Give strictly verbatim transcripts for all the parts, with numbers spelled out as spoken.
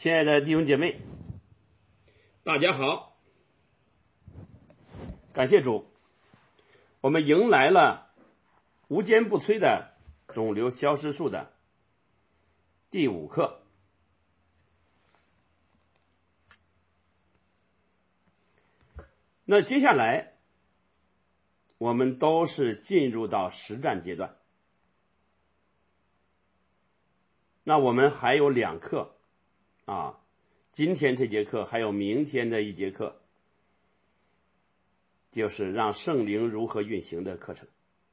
亲爱的弟兄姐妹，大家好，感谢主，我们迎来了无坚不摧的肿瘤消失术的第五课。那接下来我们都是进入到实战阶段，那我们还有两课啊，今天这节课还有明天的一节课，就是让圣灵如何运行的课程，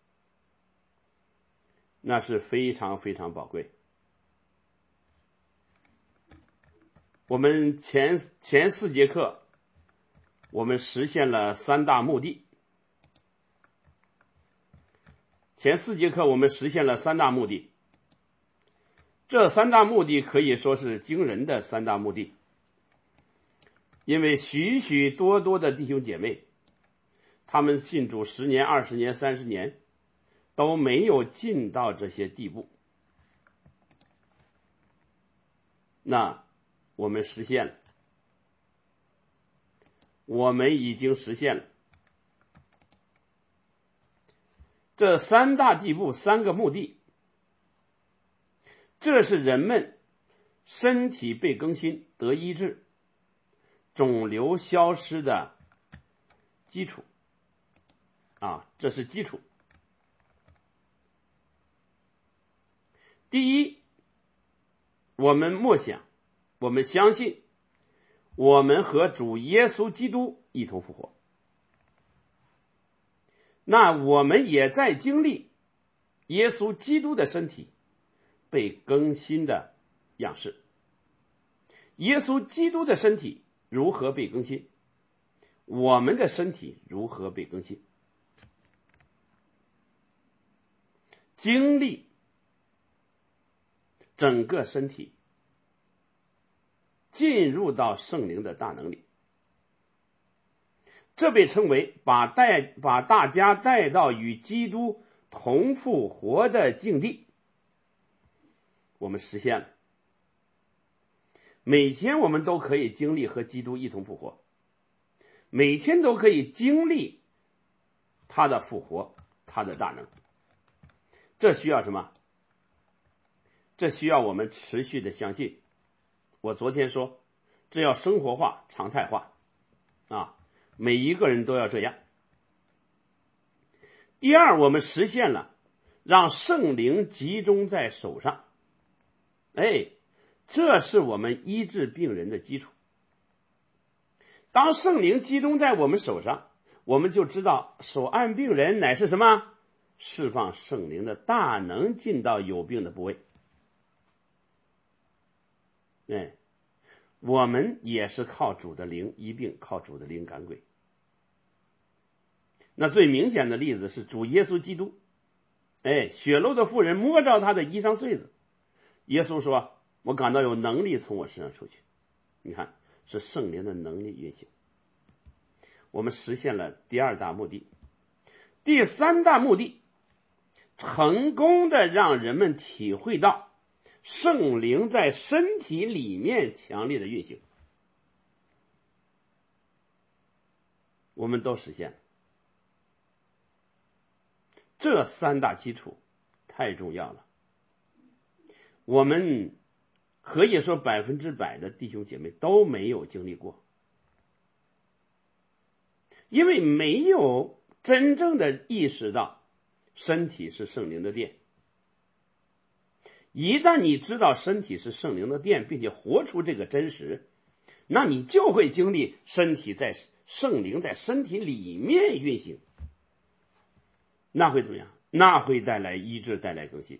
那是非常非常宝贵。我们前前四节课我们实现了三大目的，前四节课我们实现了三大目的，这三大目的可以说是惊人的三大目的，因为许许多多的弟兄姐妹，他们信主十年、二十年、三十年，都没有进到这些地步。那我们实现了，我们已经实现了这三大地步，三个目的，这是人们身体被更新、得医治、肿瘤消失的基础啊，这是基础。第一，我们默想，我们相信，我们和主耶稣基督一同复活。那我们也在经历耶稣基督的身体被更新的样式。耶稣基督的身体如何被更新？我们的身体如何被更新？经历整个身体进入到圣灵的大能里，这被称为把带把大家带到与基督同复活的境地。我们实现了，每天我们都可以经历和基督一同复活，每天都可以经历他的复活，他的大能。这需要什么？这需要我们持续的相信。我昨天说，这要生活化、常态化啊，每一个人都要这样。第二，我们实现了让圣灵集中在手上，哎，这是我们医治病人的基础。当圣灵集中在我们手上，我们就知道手按病人乃是什么？释放圣灵的大能进到有病的部位。哎，我们也是靠主的灵医病，靠主的灵赶鬼。那最明显的例子是主耶稣基督，哎，血漏的妇人摸着他的衣裳穗子，耶稣说，我感到有能力从我身上出去。你看，是圣灵的能力运行。我们实现了第二大目的。第三大目的，成功的让人们体会到圣灵在身体里面强烈的运行，我们都实现了。这三大基础太重要了，我们可以说百分之百的弟兄姐妹都没有经历过，因为没有真正的意识到身体是圣灵的殿。一旦你知道身体是圣灵的殿，并且活出这个真实，那你就会经历身体在圣灵在身体里面运行，那会怎么样？那会带来医治，带来更新。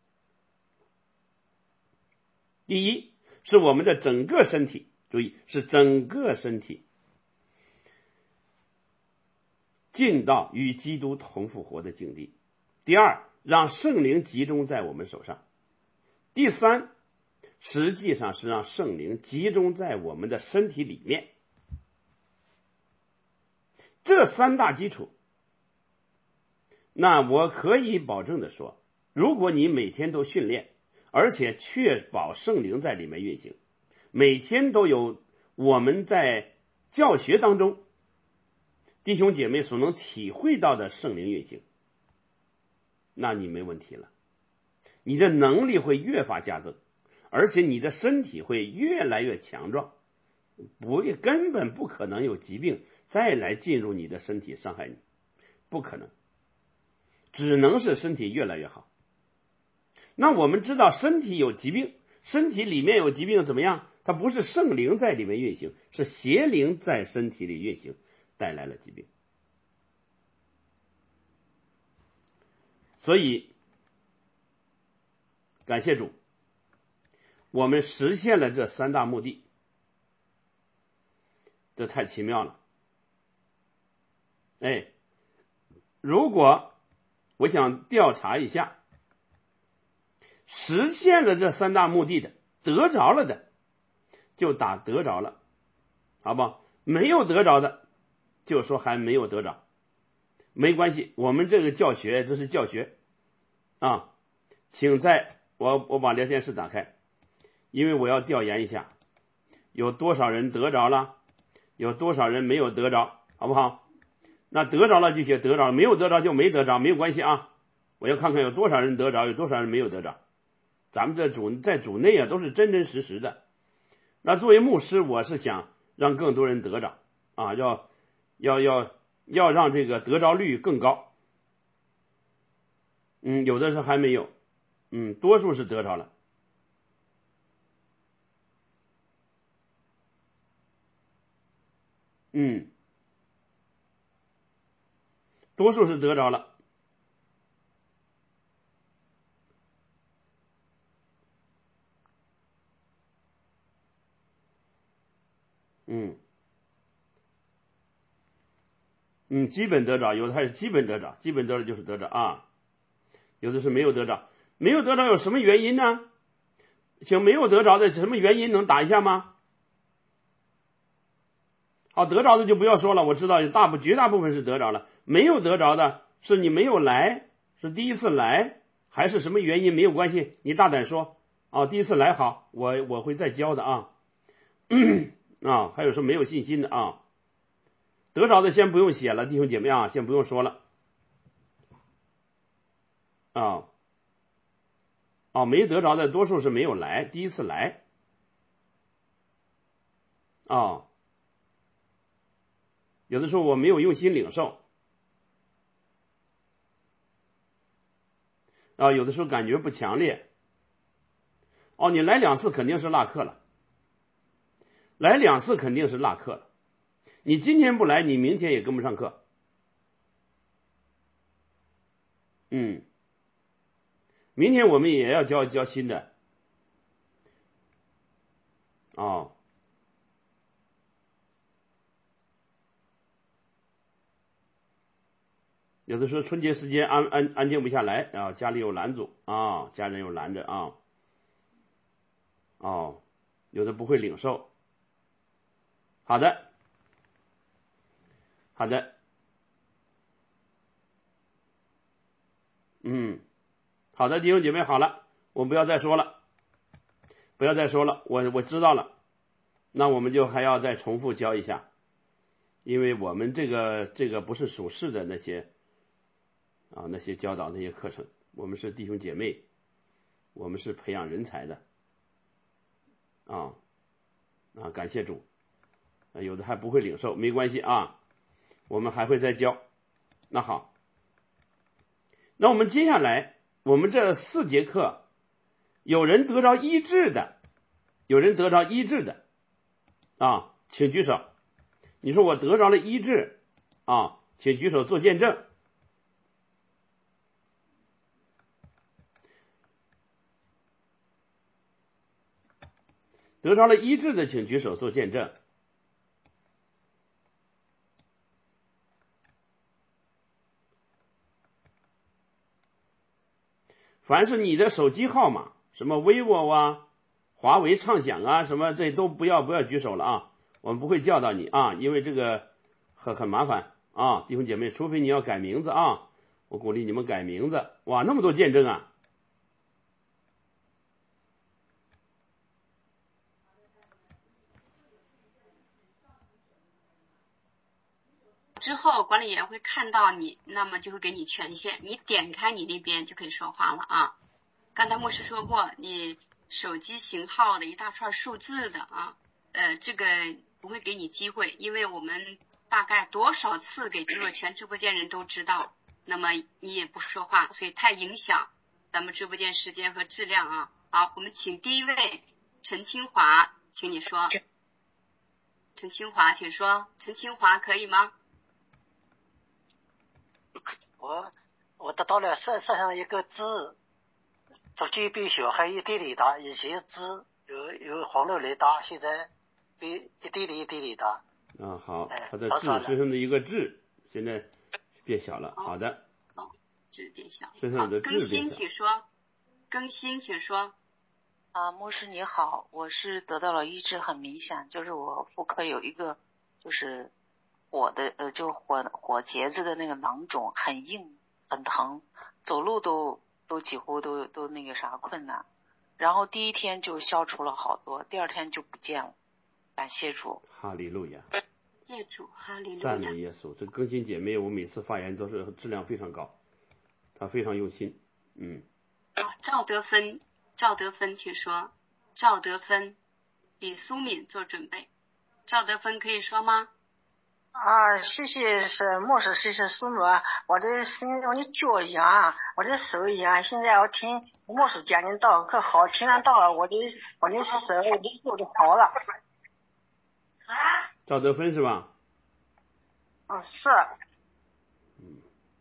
第一，是我们的整个身体，注意是整个身体进到与基督同复活的境地。第二，让圣灵集中在我们手上。第三，实际上是让圣灵集中在我们的身体里面。这三大基础，那我可以保证的说，如果你每天都训练，而且确保圣灵在里面运行， 每天都有我们在教学当中弟兄姐妹所能体会到的圣灵运行，那你没问题了，你的能力会越发加增，而且你的身体会越来越强壮，不会根本不可能有疾病再来进入你的身体伤害你，不可能，只能是身体越来越好。那我们知道身体有疾病，身体里面有疾病怎么样？它不是圣灵在里面运行，是邪灵在身体里运行，带来了疾病。所以感谢主，我们实现了这三大目的，这太奇妙了。哎，如果我想调查一下实现了这三大目的的，得着了的就打得着了，好不好？没有得着的就说还没有得着，没关系，我们这个教学这是教学啊，请在我我把聊天室打开，因为我要调研一下有多少人得着了，有多少人没有得着，好不好？那得着了就写得着了，没有得着就没得着，没有关系啊，我要看看有多少人得着，有多少人没有得着。咱们这主在主内啊都是真真实实的。那作为牧师，我是想让更多人得着啊，要要要要让这个得着率更高。嗯，有的是还没有，嗯，多数是得着了。嗯，多数是得着了。嗯嗯，基本得着，有的还是基本得着，基本得着就是得着啊，有的是没有得着，没有得着有什么原因呢？请没有得着的什么原因能打一下吗？好，得着的就不要说了，我知道大部绝大部分是得着了，没有得着的是你没有来，是第一次来，还是什么原因没有关系，你大胆说啊，第一次来好，我我会再教的啊啊，还有说没有信心的啊，得着的先不用写了，弟兄姐妹啊，先不用说了啊啊，没得着的多数是没有来，第一次来啊，有的时候我没有用心领受啊，有的时候感觉不强烈。哦，你来两次肯定是落课了，来两次肯定是落课了。你今天不来，你明天也跟不上课。嗯，明天我们也要教教新的。哦，有的时候春节时间安安安静不下来啊，家里有拦阻啊，家人有拦着啊。哦，有的不会领受。好的，好的，嗯，好的，弟兄姐妹，好了，我不要再说了，不要再说了，我我知道了，那我们就还要再重复教一下，因为我们这个这个不是属世的那些啊那些教导那些课程，我们是弟兄姐妹，我们是培养人才的啊啊，感谢主，有的还不会领受，没关系啊，我们还会再教。那好，那我们接下来我们这四节课，有人得着医治的，有人得着医治的啊，请举手。你说我得着了医治啊，请举手做见证。得着了医治的，请举手做见证。凡是你的手机号码，什么 vivo 啊、华为畅享啊，什么这都不要不要举手了啊，我们不会叫到你啊，因为这个很很麻烦啊，弟兄姐妹，除非你要改名字啊，我鼓励你们改名字。哇，那么多见证啊！ 之后，管理员会看到你，那么就会给你权限，你点开你那边就可以说话了啊。刚才牧师说过，你手机型号的一大串数字的啊，呃，这个不会给你机会，因为我们大概多少次给机会，全直播间人都知道，那么你也不说话，所以太影响咱们直播间时间和质量啊。好，我们请第一位陈清华，请你说。陈清华，请说。陈清华可以吗？ 我我得到了山山上一个字，足迹比小孩一滴里大，以前字有有黄豆雷大，现在比一滴里一滴里大。 啊，好， 哎， 它的字身上的一个字现在变小了。好的。 哦，字变小。 身上的字变小。 更新，请说。更新，请说。 啊，牧师你好，我是得到了医治，很明显，就是我妇科有一个就是火的呃，就火火结子的那个囊肿，很硬很疼，走路都都几乎都都那个啥困难。然后第一天就消除了好多，第二天就不见了。感谢主， 哈利路亚， 谢主，哈利路亚， 赞美耶稣。这更新姐妹，我每次发言都是质量非常高，她非常用心。嗯。 啊，赵德芬。赵德芬，请说。赵德芬，李苏敏做准备。赵德芬可以说吗？ 啊，谢谢是牧师，谢谢苏罗。我的心，我的脚痒，我的手痒。现在我听牧师讲的道可好，听了道了，我的我的手我的脚就好了。 啊？ 赵德芬是吧？ 嗯，是。 嗯。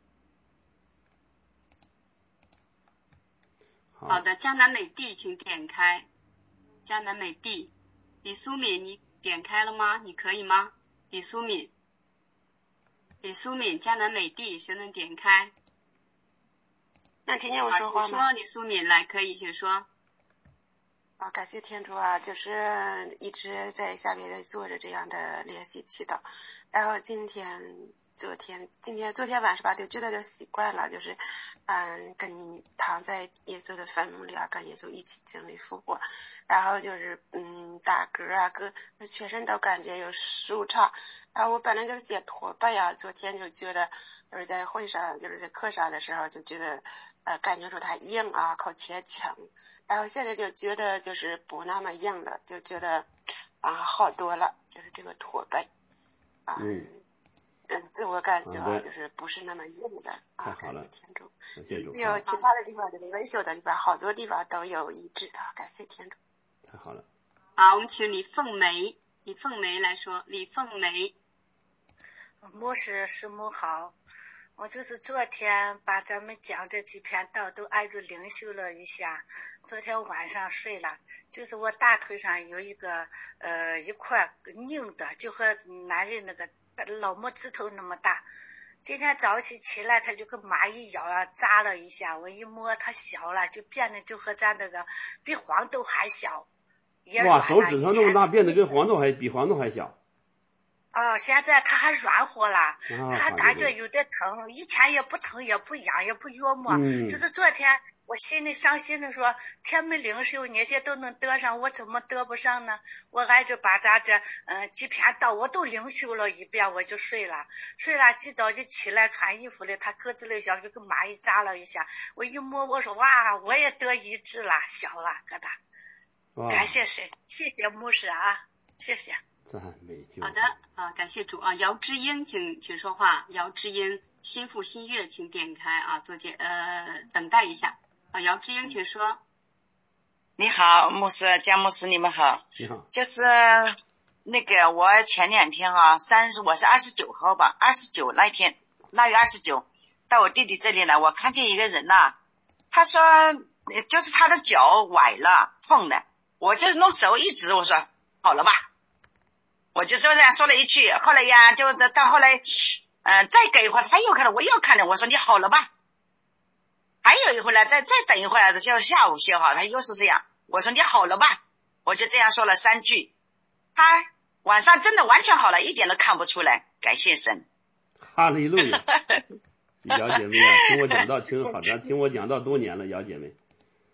好的，江南美地请点开。江南美地，李苏敏你点开了吗？你可以吗？李苏敏，李苏敏，江南美地谁能点开？ 能听见我说话吗？ 说李苏敏来，可以，请说。 啊，感谢天主啊，就是一直在下面做着这样的练习祈祷，然后今天。昨天今天昨天晚上吧，就觉得就习惯了，就是嗯跟躺在耶稣的坟墓里啊，跟耶稣一起经历复活，然后就是嗯打嗝啊，各全身都感觉有舒畅。然后我本来就写驼背啊，昨天就觉得就是在会上就是在课上的时候就觉得呃感觉出它硬啊，口前强，然后现在就觉得就是不那么硬了，就觉得啊好多了，就是这个驼背啊。 嗯。 嗯，自我感觉啊，就是不是那么硬的啊。 太好了， 感谢天主。 感谢主。 有其他的地方就是维修的地方，好多地方都有医治啊，感谢天主。 太好了。 好，我们请李凤梅，李凤梅来说。李凤梅， 牧师师母好，我就是昨天把咱们讲这几篇道都挨着灵修了一下，昨天晚上睡了，就是我大腿上有一个呃一块硬的，就和男人那个老拇指头那么大。今天早起起来，它就跟蚂蚁咬啊，扎了一下，我一摸它小了，就变得就和咱那个比黄豆还小。 哇，手指头那么大，变得跟黄豆还比黄豆还小。 哦，现在它还软和了， 啊、 它感觉有点疼，以前也不疼也不痒也不约么、 嗯、 就是昨天我心里伤心的说，天门灵修那些都能得上，我怎么得不上呢？我挨着把咱这嗯几篇道我都灵修了一遍，我就睡了。睡了几早就起来穿衣服了，他咯吱了一下，就跟蚂蚁扎了一下。我一摸，我说哇，我也得医治了，小了疙瘩。感谢神，谢谢牧师啊，谢谢。 赞美主。 好的啊，感谢主啊。姚志英，请请说话。姚志英，心腹新月，请点开啊，做解呃等待一下。啊，姚志英，请说。 你好，牧师，江牧师，你们好。 你好。 就是那个我前两天啊，三十我是二十九号吧，二十九那天，腊月二十九，到我弟弟这里来，我看见一个人呐、啊，他说就是他的脚崴了，痛的，我就弄手一指，我说好了吧，我就说这样说了一句，后来呀，就到后来，嗯、呃，再隔一会儿他又看了，我又看了，我说你好了吧。还有一会儿呢，再再等一会儿，就下午歇哈，他又是这样。我说你好了吧，我就这样说了三句。他晚上真的完全好了，一点都看不出来，感谢神。 哈利路亚！姚姐妹啊，听我讲道听好的，听我讲道多年了，姚姐妹。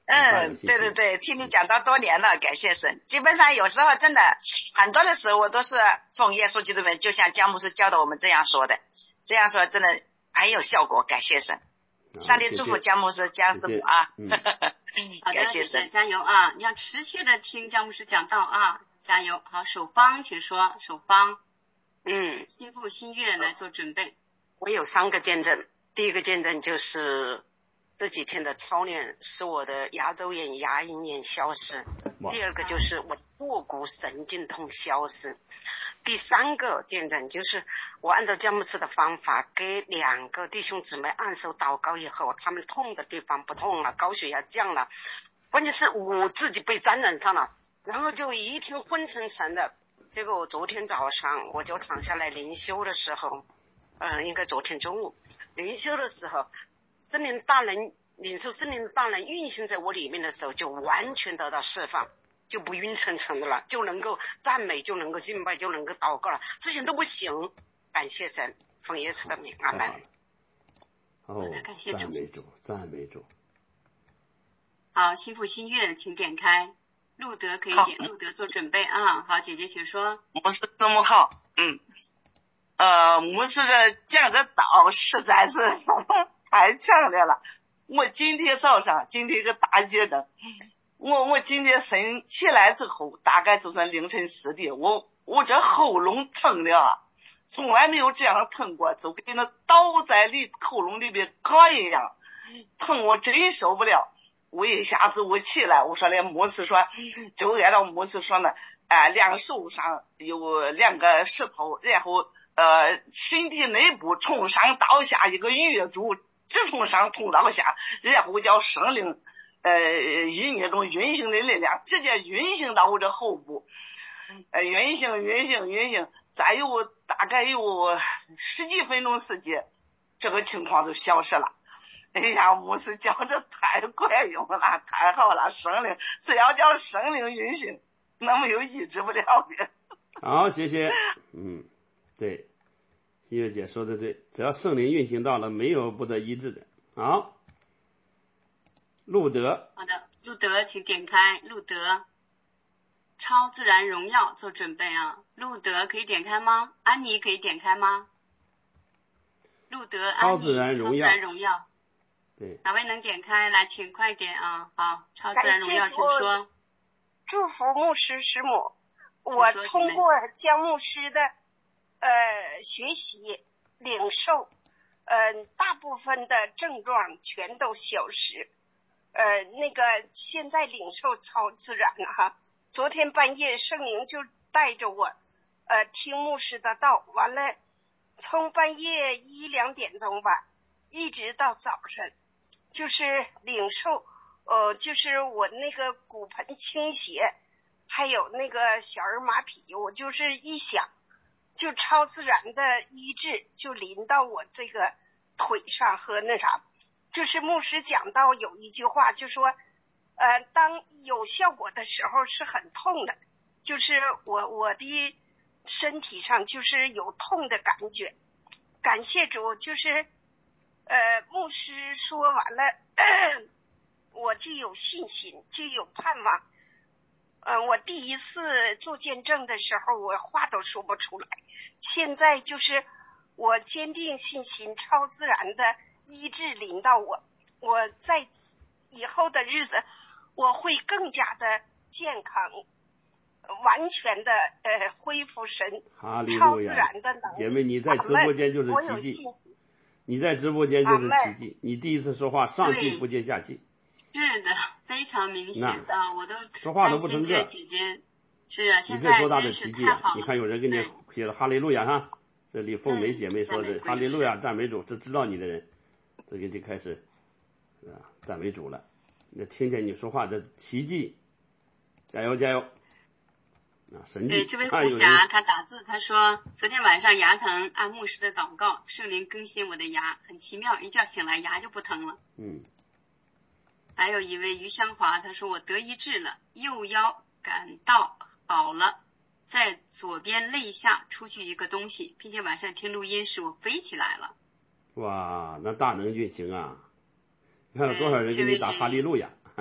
嗯，对对对，听你讲到多年了，感谢神。基本上有时候真的很多的时候，我都是从耶稣基督里面，就像姜牧师教导我们这样说的，这样说真的很有效果，感谢神。上帝祝福姜牧师、姜师傅啊！ 嗯、 好的，谢谢，加油啊！你要持续的听姜牧师讲道啊，加油！好，守方，请说，守方。 嗯， 心腹心悦来做准备。 我有三个见证，第一个见证就是这几天的操练使我的牙周炎、牙龈炎消失；第二个就是我坐骨神经痛消失；第三个见证就是我按照姜牧师的方法给两个弟兄姊妹按手祷告以后，他们痛的地方不痛了，高血压降了，关键是我自己被沾染上了，然后就一天昏沉沉的。结果我昨天早上我就躺下来灵修的时候，呃，应该昨天中午灵修的时候，圣灵大人领受圣灵大人运行在我里面的时候，就完全得到释放，就不晕沉沉的了，就能够赞美，就能够敬拜，就能够祷告了，之前都不行。感谢神，奉耶稣的名，阿门。 哦，赞美主，赞美主。 好，心腹心悦，请点开。路德可以点，路德做准备啊。好，姐姐请说。 牧师这么好，嗯，呃，牧师这讲的道实在是太强烈了。我今天早上，今天一个大节症，我我今天醒起来之后，大概就是凌晨四点，我我这喉咙疼的啊，从来没有这样疼过，就跟那倒在里喉咙里边嘎一样，疼我真受不了。我一下子我起来，我说连牧师说，就按照牧师说呢，哎、呃，两手上有两个石头，然后呃身体内部从上到下一个月柱，直从上通到下，然后叫圣灵呃以那种运行的力量直接运行到我这后部，呃运行运行运行，再有大概有十几分钟时间，这个情况就消失了。哎呀，牧师讲这太管用了，太好了！圣灵只要叫圣灵运行，那没有抑制不了的。 好，谢谢。嗯，对，新月姐说的对，只要圣灵运行到了，没有不得医治的。好，路德。 好的，路德，请点开路德超自然荣耀做准备啊。路德可以点开吗？安妮可以点开吗？路德，安妮， 超自然荣耀。 超自然荣耀。 对， 哪位能点开？来，请快点啊！好，超自然荣耀，请说。 祝福牧师师母，我通过姜牧师的呃学习领受，呃大部分的症状全都消失，呃那个现在领受超自然了哈。昨天半夜圣灵就带着我呃听牧师的道，完了从半夜一两点钟吧，一直到早晨。就是领受，呃，就是我那个骨盆倾斜，还有那个小儿麻痹，我就是一想，就超自然的医治就临到我这个腿上和那啥，就是牧师讲到有一句话，就说，呃，当有效果的时候是很痛的，就是我我的身体上就是有痛的感觉，感谢主，就是。呃，牧师说完了，我就有信心，就有盼望。呃，我第一次做见证的时候，我话都说不出来。现在就是我坚定信心，超自然的医治临到我。我在以后的日子，我会更加的健康，完全的呃恢复神超自然的能力。 姐妹，你在直播间就是奇迹。你在直播间就是奇迹，你第一次说话上气不接下气。 是的，非常明显啊！我都说话都不成个。 姐姐是啊， 你这多大的奇迹啊！你看有人给你写了哈利路亚哈，这里凤梅姐妹说的哈利路亚赞美主，是知道你的人，这个就开始啊赞美主了。那听见你说话这奇迹，加油加油！啊，神对，这位胡霞他打字他说，昨天晚上牙疼，按牧师的祷告，圣灵更新我的牙，很奇妙，一觉醒来牙就不疼了。 嗯。 还有一位于香华，他说我得医治了，右腰感到好了，在左边肋下出去一个东西，并且晚上听录音时我飞起来了。 哇，那大能运行啊！你看有多少人给你打哈利路亚？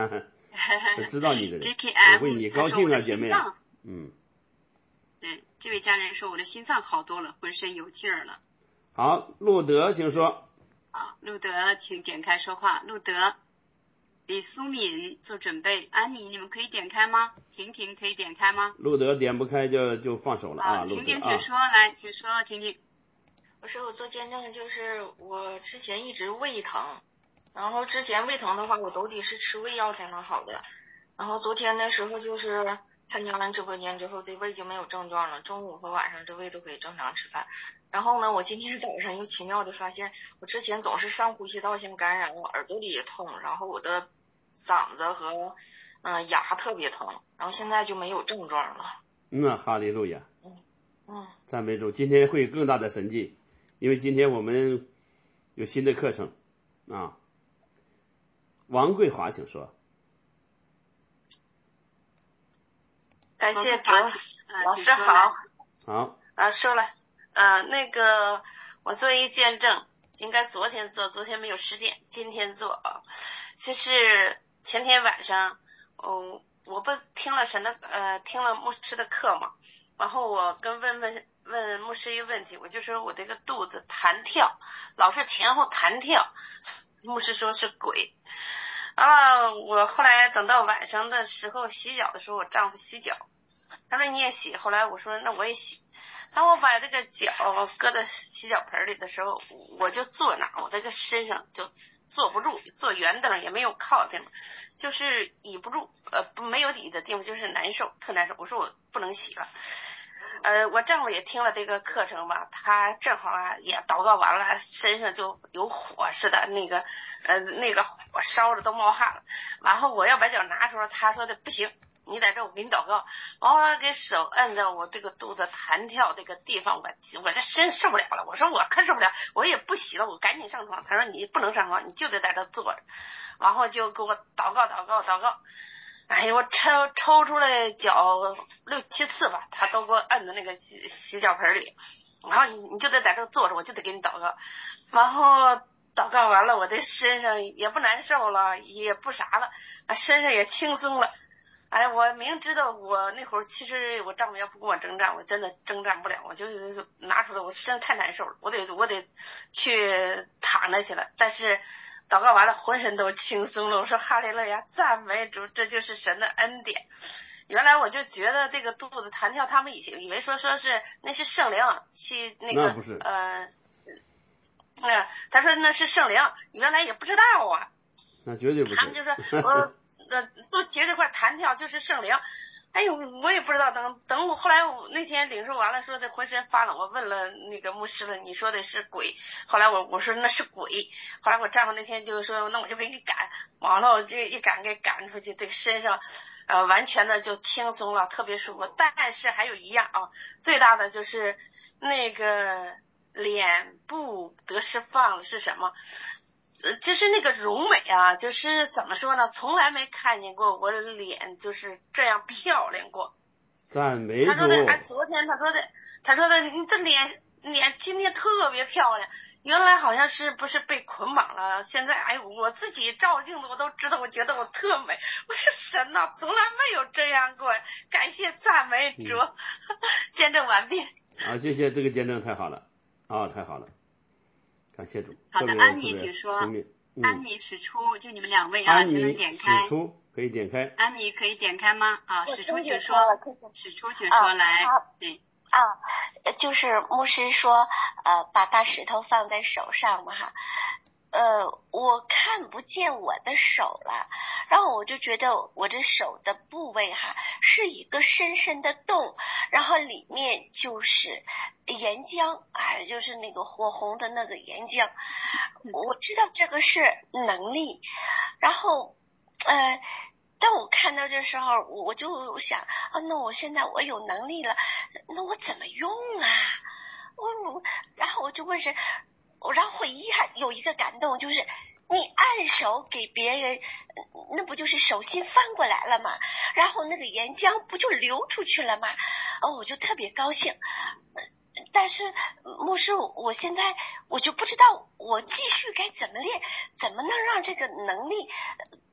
知道你的人， J K M 我为你高兴啊，姐妹。 嗯，对，这位家人说我的心脏好多了，浑身有劲儿了。 好，路德，请说。 好，路德，请点开说话。路德，李苏敏做准备。安妮，你们可以点开吗？婷婷可以点开吗？ 路德点不开就就放手了啊。 婷婷，请说，啊、来，请说，婷婷。 我说我做见证，就是我之前一直胃疼，然后之前胃疼的话，我都得是吃胃药才能好的。然后昨天的时候就是参加完直播间之后，这胃就没有症状了，中午和晚上这胃都可以正常吃饭。然后呢，我今天早上又奇妙的发现，我之前总是上呼吸道腺感染，我耳朵里也痛，然后我的嗓子和嗯、呃、牙特别疼，然后现在就没有症状了。 嗯，哈利路亚。 嗯嗯， 赞美主，今天会有更大的神迹，因为今天我们有新的课程啊。王桂华，请说。 感谢主，老师好。 好。 啊，说了，呃，那个我做一见证，应该昨天做，昨天没有时间，今天做啊。就是前天晚上，哦，我不听了神的，呃，听了牧师的课嘛，然后我跟问问问牧师一个问题，我就说我这个肚子弹跳，老是前后弹跳，牧师说是鬼。啊，我后来等到晚上的时候洗脚的时候，我丈夫洗脚，他说你也洗，后来我说那我也洗。当我把这个脚搁在洗脚盆里的时候，我就坐那儿，我这个身上就坐不住，坐圆凳也没有靠的地方，就是倚不住，呃，没有倚的地方就是难受，特难受。我说我不能洗了。呃，我丈夫也听了这个课程吧，他正好啊也祷告完了，身上就有火似的，那个呃那个火烧着都冒汗了。然后我要把脚拿出来，他说的不行，你在这我给你祷告。然后他给手摁着我这个肚子弹跳这个地方，我我这身受不了了。我说我可受不了，我也不洗了，我赶紧上床。他说你不能上床，你就得在这坐着。然后就给我祷告祷告祷告。哎呦，我抽抽出来脚六七次吧，他都给我摁在那个洗洗脚盆里，然后你你就得在这坐着，我就得给你祷告。然后祷告完了，我这身上也不难受了，也不啥了，身上也轻松了。哎，我明知道我那会儿其实我丈夫要不跟我征战，我真的征战不了，我就拿出来，我身上太难受了，我得我得去躺着去了。但是祷告完了，浑身都轻松了。我说哈利路亚，赞美主，这就是神的恩典。原来我就觉得这个肚子弹跳，他们以前以为说说是那是圣灵去那个那呃，呃，他说那是圣灵，原来也不知道啊。 那绝对不是。 他们就说呃呃肚脐这块弹跳就是圣灵。哎呦，我也不知道。等等我后来我那天领受完了，说的浑身发冷。我问了那个牧师了，你说的是鬼。后来我我说那是鬼。后来我丈夫那天就说，那我就给你赶。完了我就一赶给赶出去，这个身上呃完全的就轻松了，特别舒服。但是还有一样啊，最大的就是那个脸部得释放了是什么？就是那个容美啊，就是怎么说呢，从来没看见过我的脸就是这样漂亮过。 赞美主。 他说的，哎，昨天他说的，他说的，你的脸脸今天特别漂亮。原来好像是不是被捆绑了？现在哎，我自己照镜子我都知道，我觉得我特美。我说神呐，从来没有这样过，感谢赞美主。嗯、见证完毕。 啊，谢谢，这个见证太好了，啊，太好了。感谢主。 好的，安妮请说。 嗯、 安妮使出，就你们两位啊，谁能点开？ 使出可以点开。 安妮可以点开吗？啊，使出请说。使出请说、 啊、 来。对。 啊，就是牧师说，呃，把大石头放在手上嘛哈。呃，我看不见我的手了，然后我就觉得我这手的部位哈是一个深深的洞，然后里面就是岩浆，哎，就是那个火红的那个岩浆。我知道这个是能力，然后呃当我看到这时候，我就想啊，那我现在我有能力了，那我怎么用啊？我然后我就问神。我然后会一还有一个感动，就是你按手给别人，那不就是手心翻过来了吗？然后那个岩浆不就流出去了吗？哦，我就特别高兴。但是牧师，我现在我就不知道我继续该怎么练，怎么能让这个能力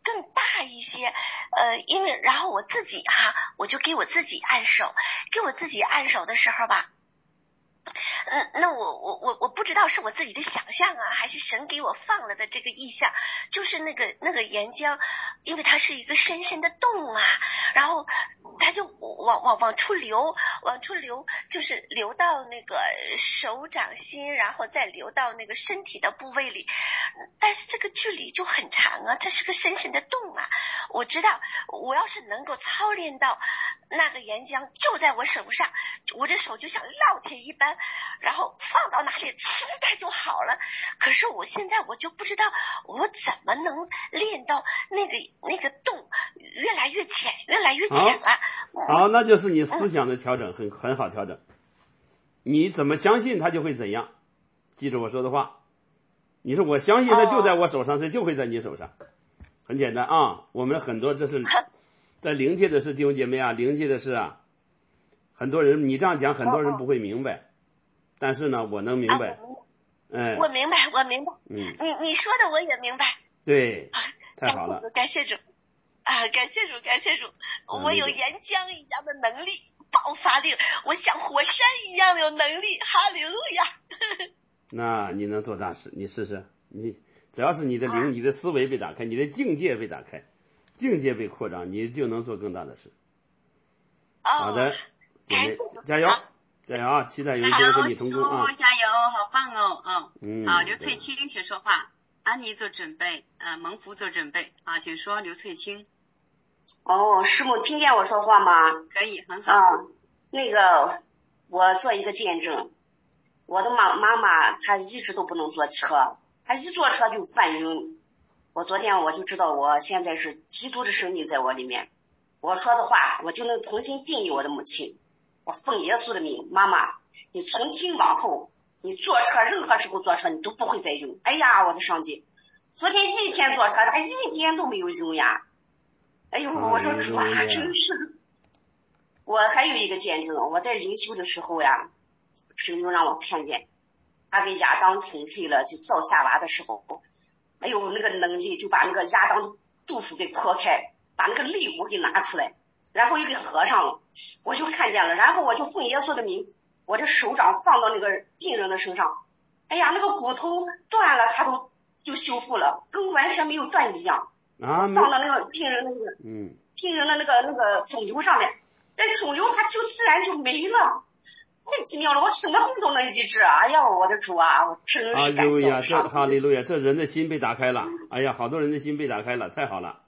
更大一些，呃，因为然后我自己哈，我就给我自己按手，给我自己按手的时候吧。嗯，那我我我我不知道是我自己的想象啊，还是神给我放了的这个意象，就是那个那个岩浆，因为它是一个深深的洞啊，然后它就往往往出流，往出流，就是流到那个手掌心，然后再流到那个身体的部位里，但是这个距离就很长啊，它是个深深的洞啊。我知道，我要是能够操练到那个岩浆就在我手上，我这手就像烙铁一般，然后放到哪里呲它就好了。可是我现在我就不知道我怎么能练到那个那个洞越来越浅越来越浅了。 好，好，那就是你思想的调整，很很好调整。你怎么相信它就会怎样，记住我说的话。你说我相信它就在我手上，它就会在你手上，很简单啊。我们很多这是在灵界的事，弟兄姐妹啊，灵界的事啊，很多人你这样讲，很多人不会明白，但是呢，我能明白。哎， 我明白，我明白。 嗯， 你你说的我也明白。 对，太好了， 感谢主啊，感谢主，感谢主，我有岩浆一样的能力，爆发力，我像火山一样有能力，哈利路亚。 那你能做大事，你试试，你只要是你的灵、你的思维被打开，你的境界被打开，境界被扩张，你就能做更大的事。好的，姐妹加油，加油啊！期待有一天和你同工啊！ 加油，好棒哦，嗯， 嗯， 好，刘翠清请说话，安妮做准备，呃，蒙福做准备啊，请说，刘翠清。 哦，师母听见我说话吗？ 可以，很好。 啊，那个我做一个见证。我的妈妈妈她一直都不能坐车，她一坐车就犯晕。我昨天我就知道我现在是基督的生命在我里面，我说的话我就能重新定义我的母亲。我奉耶稣的名，妈妈，你从今往后你坐车任何时候坐车你都不会再晕。哎呀，我的上帝，昨天一天坐车她一点都没有晕呀。哎呦，我说主啊，真是。我还有一个见证，我在灵修的时候呀，神就让我看见他给亚当沉睡了就造夏娃的时候，哎呦那个能力就把那个亚当的肚腹给破开，把那个肋骨给拿出来，然后又给合上了，我就看见了，然后我就奉耶稣的名，我的手掌放到那个病人的身上，哎呀那个骨头断了他都就修复了，跟完全没有断一样。 啊， 放到那个病人的那个嗯病人的那个那个肿瘤上面，那肿瘤它就自然就没了。太奇妙了，我什么病都能医治。哎呀，我的主啊，我真是感谢上帝。 这哈利路亚，这人的心被打开了。哎呀，好多人的心被打开了，太好了。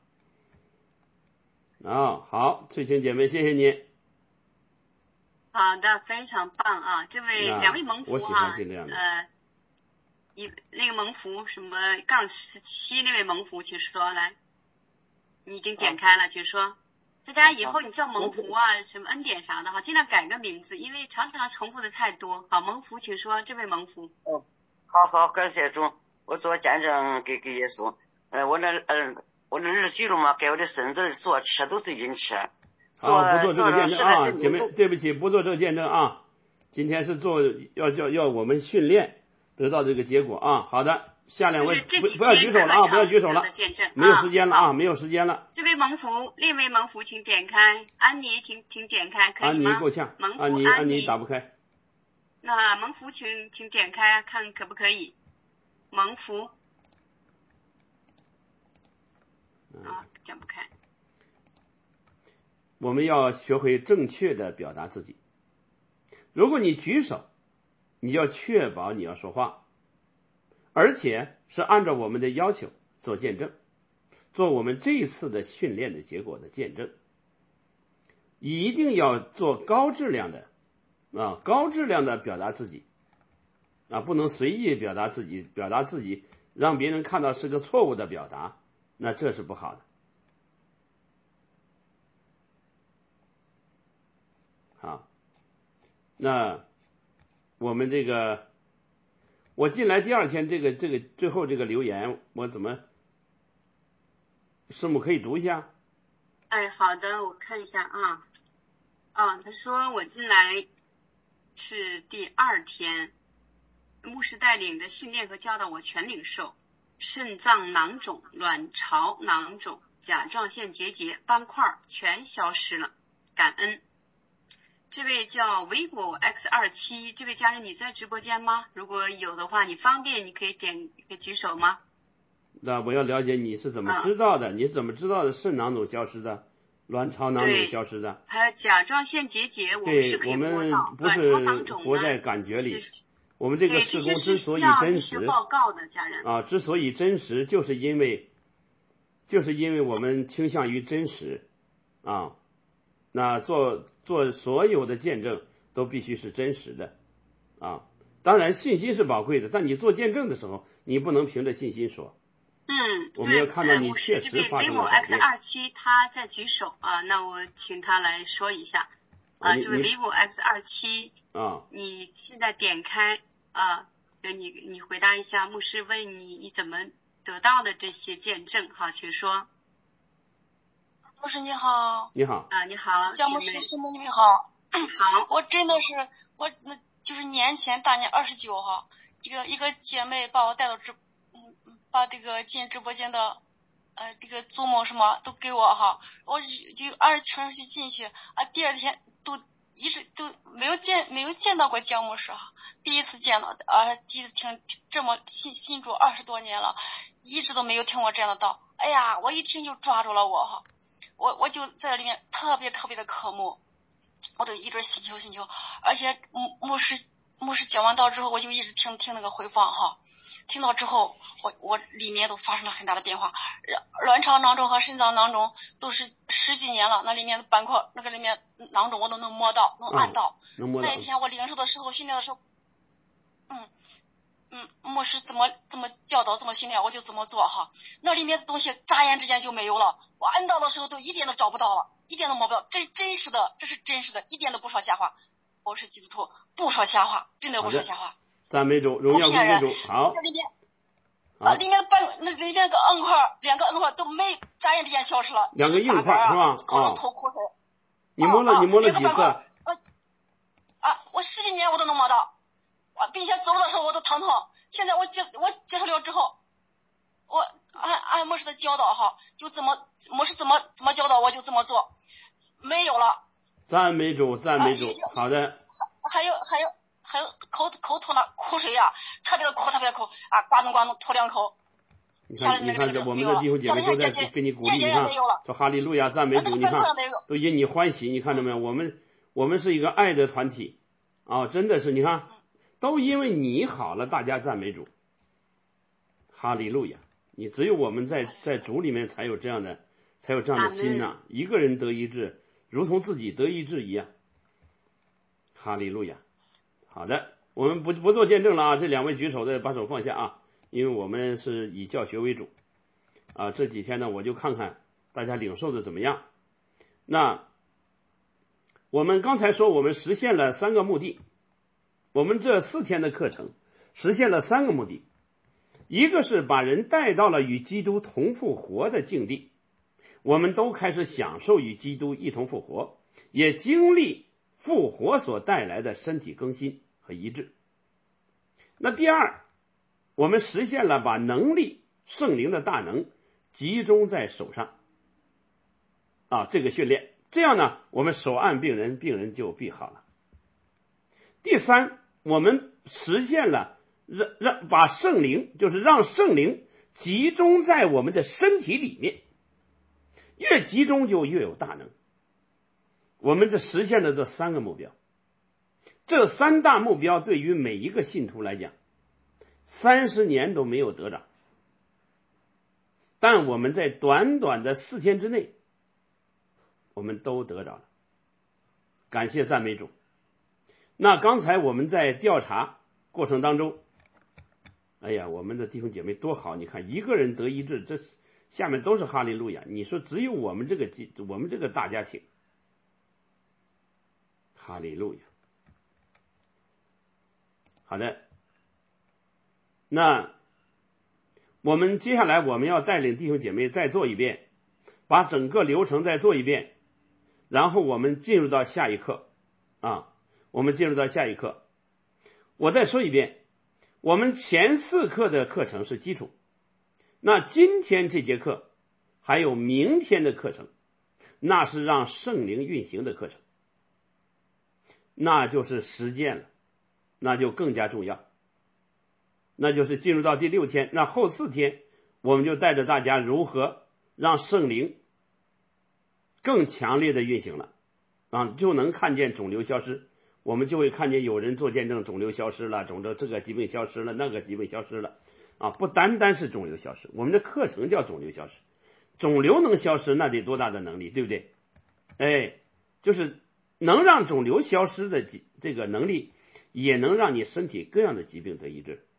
哦，好，翠青姐妹，谢谢你。 好的，非常棒啊！这位两位蒙福哈，呃，一那个蒙福什么杠十七那位蒙福，请说来，你已经点开了，请说。大家以后你叫蒙福啊，什么恩典啥的哈，尽量改个名字，因为常常重复的太多。好，蒙福，请说，这位蒙福。 哦，好好，感谢主，我做见证给给耶稣。呃，我那嗯、呃，我那儿媳妇嘛，给我的孙子坐车都是晕车。 啊，不做这个见证啊，姐妹，对不起，不做这个见证啊。今天是做要要要我们训练得到这个结果啊。好的。下两位不不要举手了啊！不要举手了，没有时间了啊！没有时间了。 这位蒙福，另一位蒙福，请点开。安妮，请请点开，可以吗？ 安妮够呛。 蒙福， 安妮，安妮打不开。 那蒙福，请请点开，看可不可以？蒙福。啊，点不开。 我们要学会正确的表达自己。如果你举手，你要确保你要说话。而且是按照我们的要求做见证，做我们这一次的训练的结果的见证，一定要做高质量的啊，高质量的表达自己啊，不能随意表达自己，表达自己让别人看到是个错误的表达，那这是不好的。好，那我们这个。我进来第二天，这个这个最后这个留言，我怎么，师母可以读一下？ 哎，好的，我看一下啊。啊，他说我进来是第二天，牧师带领的训练和教导我全领受，肾脏囊肿、卵巢囊肿、 甲状腺结节斑块全消失了，感恩。这位叫维果 X 二七， 这位家人你在直播间吗？如果有的话，你方便你可以点可以举手吗？ 那我要了解你是怎么知道的，嗯、你怎么知道的肾囊肿消失的，卵巢囊肿消失的？ 还有甲状腺结节，我们是可以摸到。 不是活在感觉里。我们这个事工之所以真实， 报告的家人啊，之所以真实，就是因为，就是因为我们倾向于真实，啊，那做做所有的见证都必须是真实的，啊，当然信心是宝贵的，但你做见证的时候，你不能凭着信心说。 嗯， 我们要看到你确实发生了改变。 vivo X 二七 他在举手啊，那我请他来说一下啊，这位 vivo X 二七啊， 你现在点开啊，你你回答一下牧师问你你怎么得到的这些见证，好，请说。 牧师你好。 你好。 啊，你好。 姜牧师师母你好。 好。 我真的是我那就是年前大年二十九号，一个一个姐妹把我带到直。把这个进直播间的，呃，这个祖母什么都给我哈，我就二十程序进去啊，第二天都一直都没有见没有见到过姜牧师哈，第一次见到啊，第一次听这么信信主二十多年了，一直都没有听过这样的道，哎呀，我一听就抓住了我哈，我我就在这里面特别特别的渴慕，我都一直寻求寻求，而且牧牧师牧师讲完道之后，我就一直听听那个回放哈。听到之后，我我里面都发生了很大的变化，卵巢囊肿和肾脏囊肿都是十几年了，那里面的斑块，那个里面囊肿我都能摸到，能按到。 嗯、能摸到。 那一天我领受的时候，训练的时候，嗯嗯，牧师怎么怎么教导，怎么训练，我就怎么做哈。那里面的东西眨眼之间就没有了，我按到的时候都一点都找不到了，一点都摸不到，这真实的，这是真实的，一点都不说瞎话。我是基督徒，不说瞎话，真的不说瞎话。 赞美主，荣耀归给主。好， 这里面啊，里面的半那里面个硬块，两个硬块都没眨眼之间消失了。 两个硬块是吧？ 头上头哭水。 你摸了，你摸了几次？ 啊，我十几年我都能摸到，我并且走路的时候我都疼疼。现在我接我接受了之后，我按按牧师的教导哈，就怎么牧师怎么怎么教导我就怎么做，没有了。 赞美主，赞美主，好的。 还有还有。还有口口吐那苦水呀、啊，特别的苦，特别的苦啊！呱咚呱咚吐两口。 你看，你看，这我们的弟兄姐妹都在给你鼓励，你看，说哈利路亚，赞美主，你看，都因你欢喜，你看到没有？我们我们是一个爱的团体啊，真的是，你看，都因为你好了，大家赞美主，哈利路亚！你只有我们在在主里面才有这样的，才有这样的心呐、啊。一个人得医治，如同自己得医治一样，哈利路亚。好的，我们不不做见证了啊！这两位举手的把手放下啊，因为我们是以教学为主啊。这几天呢，我就看看大家领受的怎么样。那我们刚才说，我们实现了三个目的。我们这四天的课程实现了三个目的，一个是把人带到了与基督同复活的境地，我们都开始享受与基督一同复活，也经历复活所带来的身体更新和医治。那第二，我们实现了把能力，圣灵的大能集中在手上啊，这个训练，这样呢，我们手按病人，病人就必好了。第三，我们实现了让让把圣灵，就是让圣灵集中在我们的身体里面，越集中就越有大能。我们这实现了这三个目标，这三大目标对于每一个信徒来讲，三十年都没有得着，但我们在短短的四天之内，我们都得着了，感谢赞美主。那刚才我们在调查过程当中，哎呀，我们的弟兄姐妹多好，你看一个人得医治，这下面都是哈利路亚。你说只有我们这个我们这个大家庭，哈利路亚。好的，那我们接下来我们要带领弟兄姐妹再做一遍，把整个流程再做一遍，然后我们进入到下一课啊，我们进入到下一课。我再说一遍，我们前四课的课程是基础，那今天这节课还有明天的课程，那是让圣灵运行的课程，那就是实践了，那就更加重要。那就是进入到第六天，那后四天我们就带着大家如何让圣灵更强烈的运行了啊，就能看见肿瘤消失。我们就会看见有人做见证，肿瘤消失了，肿瘤这个疾病消失了，那个疾病消失了啊，不单单是肿瘤消失，我们的课程叫肿瘤消失。肿瘤能消失，那得多大的能力，对不对？哎，就是能让肿瘤消失的这个能力，也能让你身体各样的疾病得医治。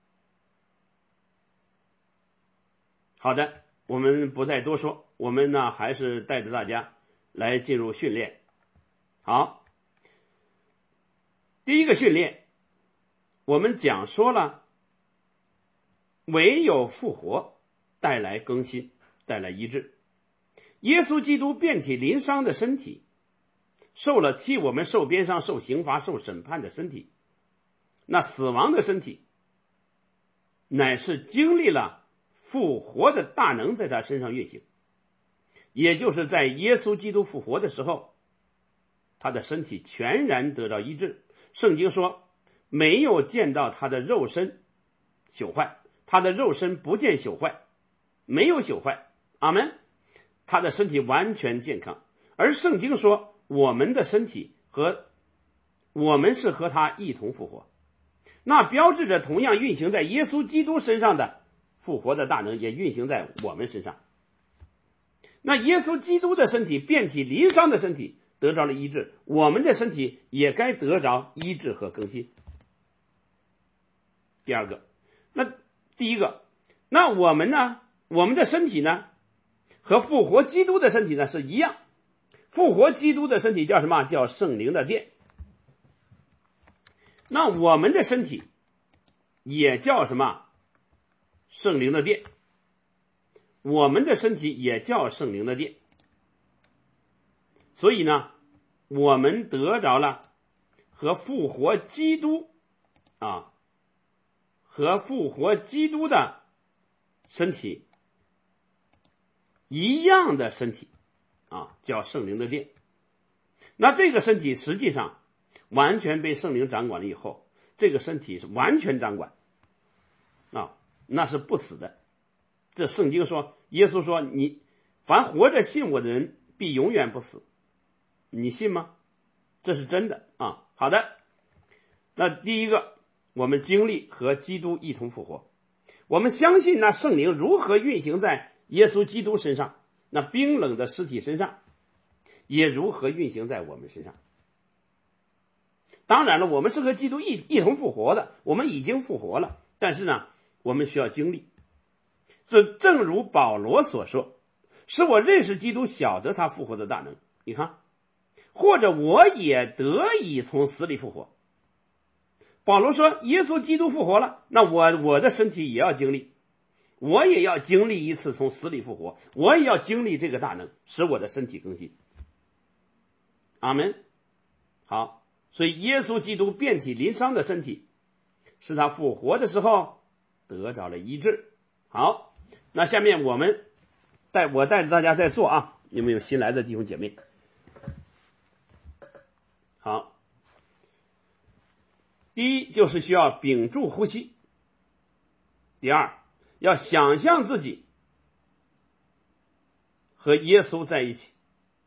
好的，我们不再多说，我们呢还是带着大家来进入训练。好，第一个训练，我们讲说了，唯有复活带来更新，带来医治。耶稣基督遍体鳞伤的身体，受了替我们受鞭伤、受刑罚、受审判的身体，那死亡的身体，乃是经历了复活的大能在他身上运行，也就是在耶稣基督复活的时候，他的身体全然得到医治。圣经说，没有见到他的肉身朽坏，他的肉身不见朽坏，没有朽坏，阿们。他的身体完全健康。而圣经说，我们的身体和我们是和他一同复活，那标志着同样运行在耶稣基督身上的复活的大能也运行在我们身上。那耶稣基督的身体，遍体鳞伤的身体得着了医治，我们的身体也该得着医治和更新。第二个，那第一个，那我们呢，我们的身体呢和复活基督的身体呢是一样，复活基督的身体叫什么？叫圣灵的殿。那我们的身体也叫什么？圣灵的殿。我们的身体也叫圣灵的殿。所以呢，我们得着了和复活基督啊，和复活基督的身体一样的身体啊，叫圣灵的殿。那这个身体实际上完全被圣灵掌管了以后，这个身体是完全掌管啊，那是不死的。这圣经说，耶稣说，你凡活着信我的人必永远不死，你信吗？这是真的啊。好的，那第一个，我们经历和基督一同复活，我们相信那圣灵如何运行在耶稣基督身上，那冰冷的尸体身上，也如何运行在我们身上。当然了，我们是和基督一一同复活的，我们已经复活了，但是呢，我们需要经历。这正如保罗所说，使我认识基督，晓得他复活的大能。你看，或者我也得以从死里复活。保罗说，耶稣基督复活了，那我我的身体也要经历，我也要经历一次从死里复活，我也要经历这个大能，使我的身体更新。阿们。好，所以耶稣基督遍体鳞伤的身体，是他复活的时候得着了医治。好，那下面我们带我带着大家在做啊，有没有新来的弟兄姐妹？好，第一就是需要屏住呼吸，第二要想象自己和耶稣在一起，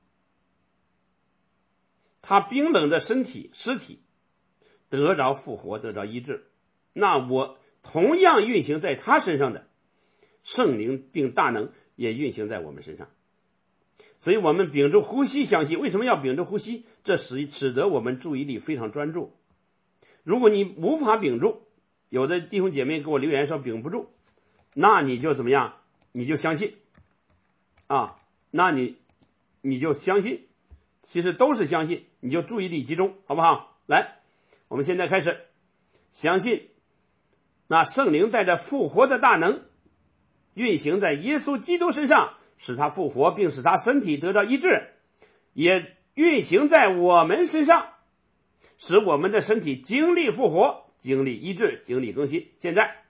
他冰冷的身体尸体得着复活，得着医治，那我同样运行在他身上的圣灵并大能也运行在我们身上。所以我们屏住呼吸相信。为什么要屏住呼吸？这使使得我们注意力非常专注。如果你无法屏住，有的弟兄姐妹给我留言说屏不住，那你就怎么样？你就相信啊，那你你就相信，其实都是相信，你就注意力集中，好不好？来，我们现在开始相信，那圣灵带着复活的大能运行在耶稣基督身上，使他复活，并使他身体得到医治，也运行在我们身上，使我们的身体经历复活，经历医治，经历更新。现在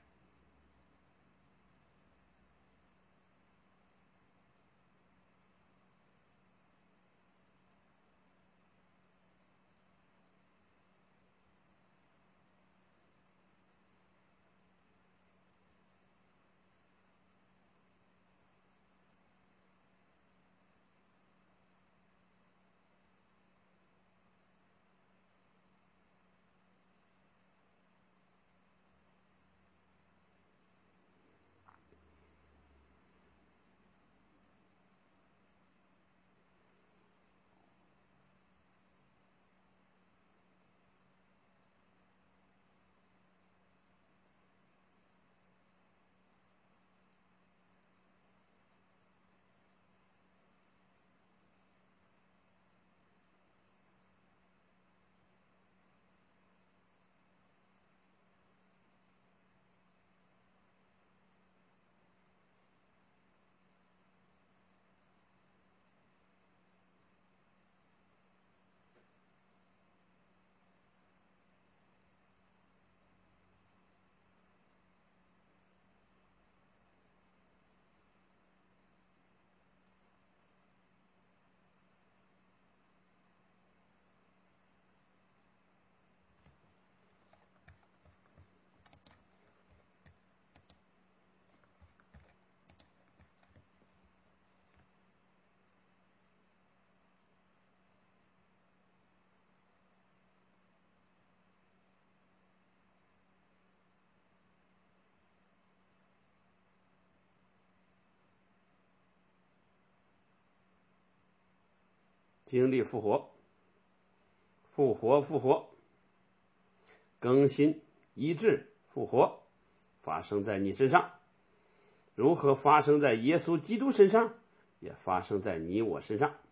经历复活，复活复活，更新医治复活发生在你身上，如何发生在耶稣基督身上，也发生在你我身上。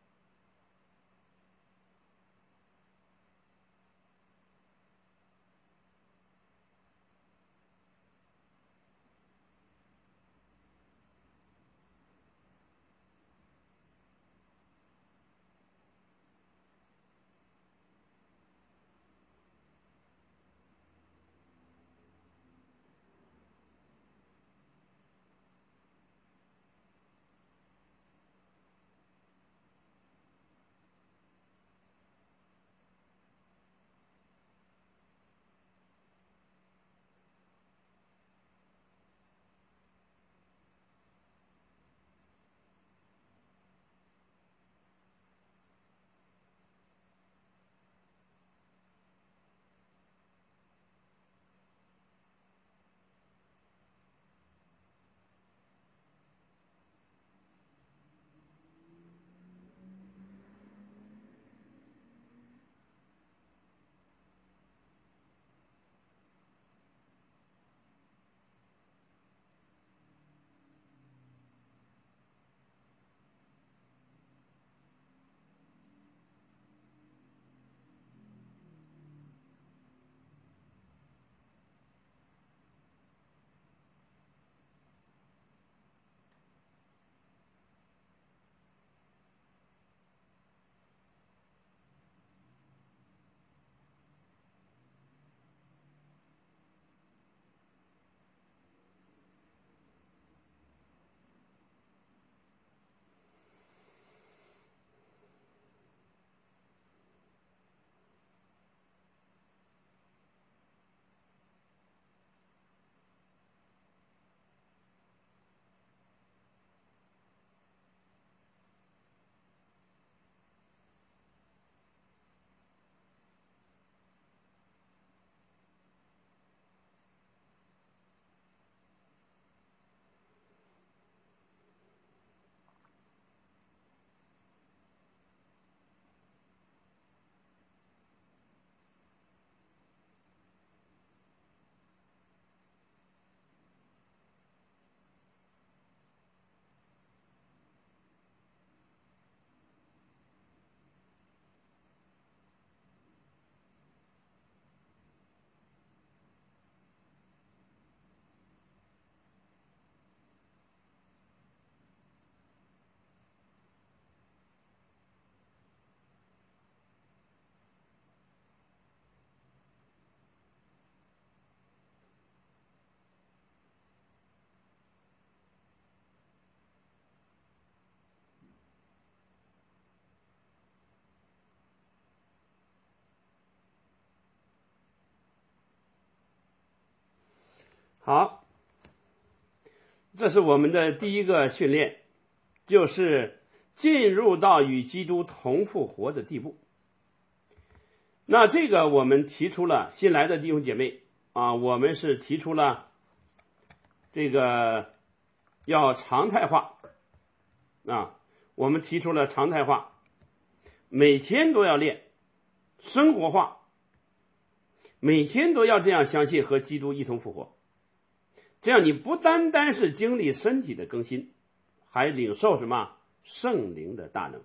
好，这是我们的第一个训练，就是进入到与基督同复活的地步。那这个我们提出了，新来的弟兄姐妹啊，我们是提出了这个要常态化啊，我们提出了常态化，每天都要练，生活化，每天都要这样相信和基督一同复活。这样你不单单是经历身体的更新，还领受什么圣灵的大能，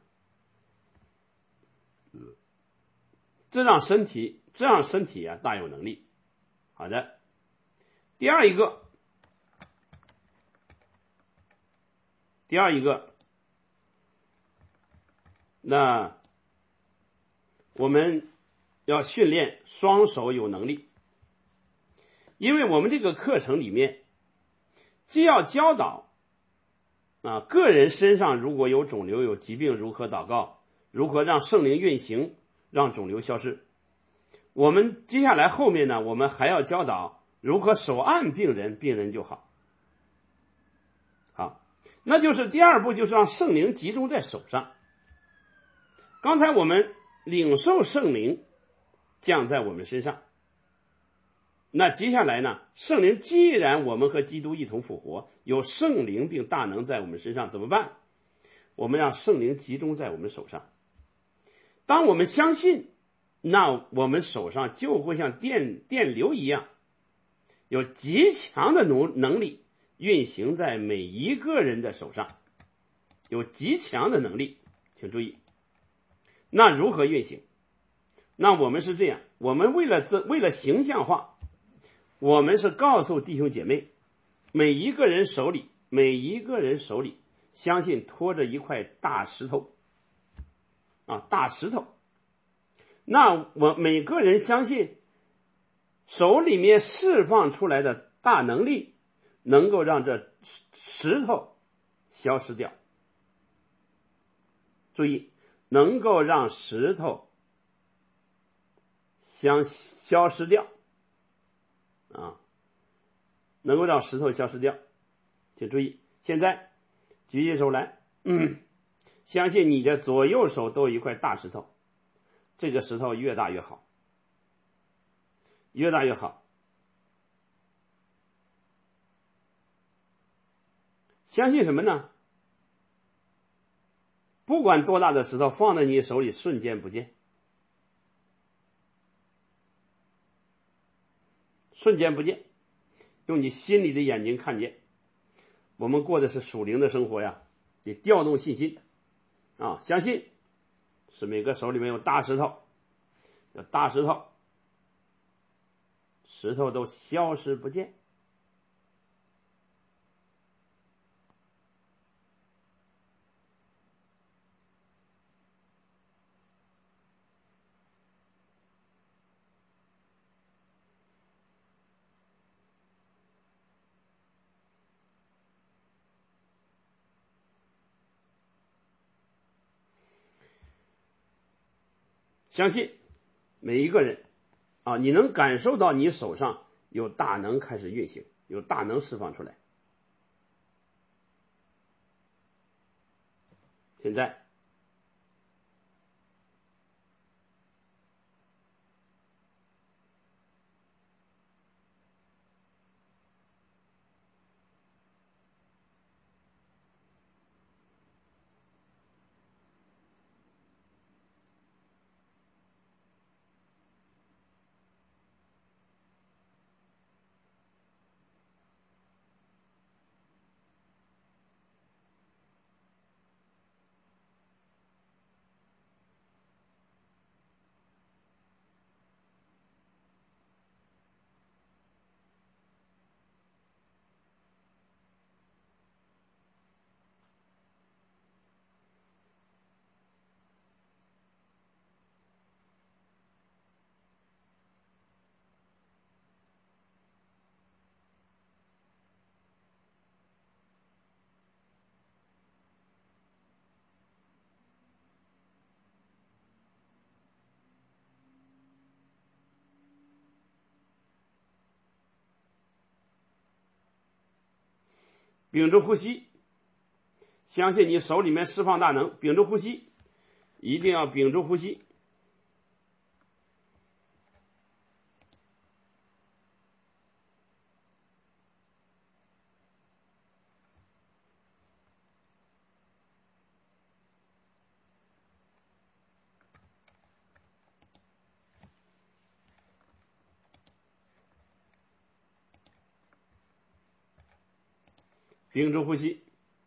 这让身体这让身体啊大有能力。好的，第二一个第二一个那我们要训练双手有能力，因为我们这个课程里面既要教导啊个人身上如果有肿瘤有疾病如何祷告，如何让圣灵运行让肿瘤消失，我们接下来后面呢我们还要教导如何手按病人病人就好。好，那就是第二步，就是让圣灵集中在手上。刚才我们领受圣灵降在我们身上，那接下来呢，圣灵既然我们和基督一同复活，有圣灵并大能在我们身上，怎么办？我们让圣灵集中在我们手上， 当我们相信，那我们手上就会像电电流一样，有极强的能能力运行在每一个人的手上，有极强的能力，请注意。那如何运行？那我们是这样，我们为了这为了形象化，我们是告诉弟兄姐妹，每一个人手里，每一个人手里，相信拖着一块大石头啊，大石头。那我每个人相信，手里面释放出来的大能力，能够让这石头消失掉。注意，能够让石头相消失掉啊，能够让石头消失掉。请注意，现在举起手来，嗯，相信你的左右手都有一块大石头，这个石头越大越好，越大越好。相信什么呢？不管多大的石头放在你手里，瞬间不见，瞬间不见，用你心里的眼睛看见。我们过的是属灵的生活呀，得调动信心啊，相信是每个手里面有大石头，有大石头，石头都消失不见。相信每一个人啊，你能感受到你手上有大能开始运行，有大能释放出来。现在屏住呼吸，相信你手里面释放大能，屏住呼吸，一定要屏住呼吸。屏住呼吸，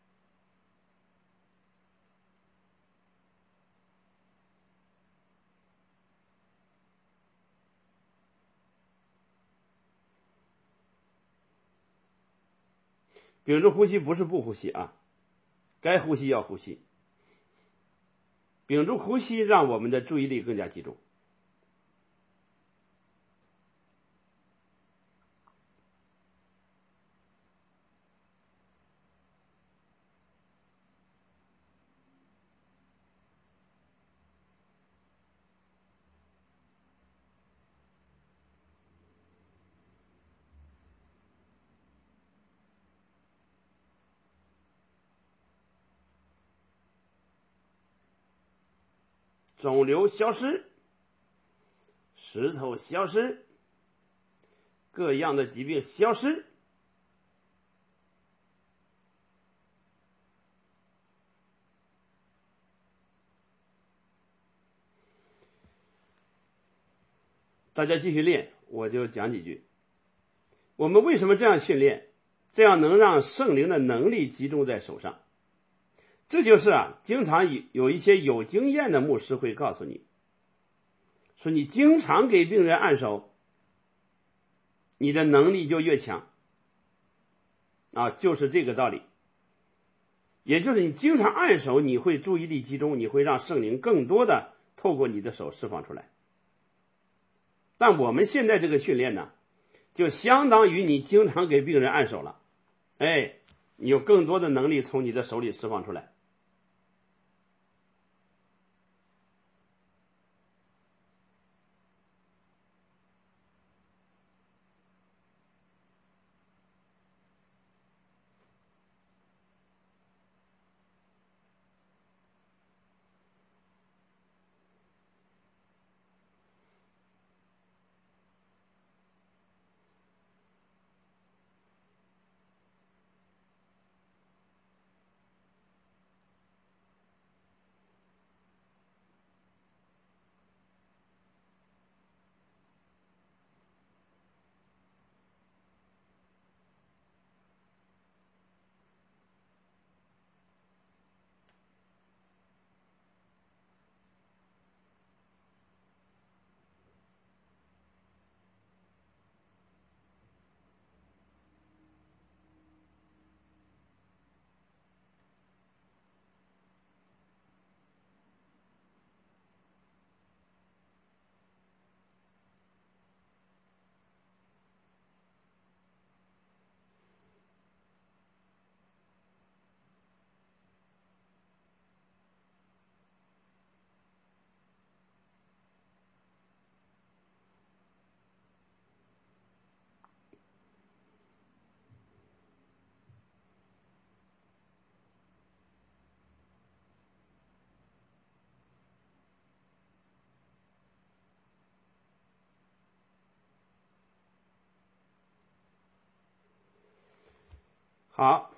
屏住呼吸不是不呼吸啊，该呼吸要呼吸。屏住呼吸让我们的注意力更加集中。肿瘤消失，石头消失，各样的疾病消失。 大家继续练，我就讲几句。我们为什么这样训练？这样能让圣灵的能力集中在手上。这就是啊，经常有一些有经验的牧师会告诉你，说你经常给病人按手，你的能力就越强啊，就是这个道理。也就是你经常按手，你会注意力集中，你会让圣灵更多的透过你的手释放出来。但我们现在这个训练呢，就相当于你经常给病人按手了，哎，你有更多的能力从你的手里释放出来。好，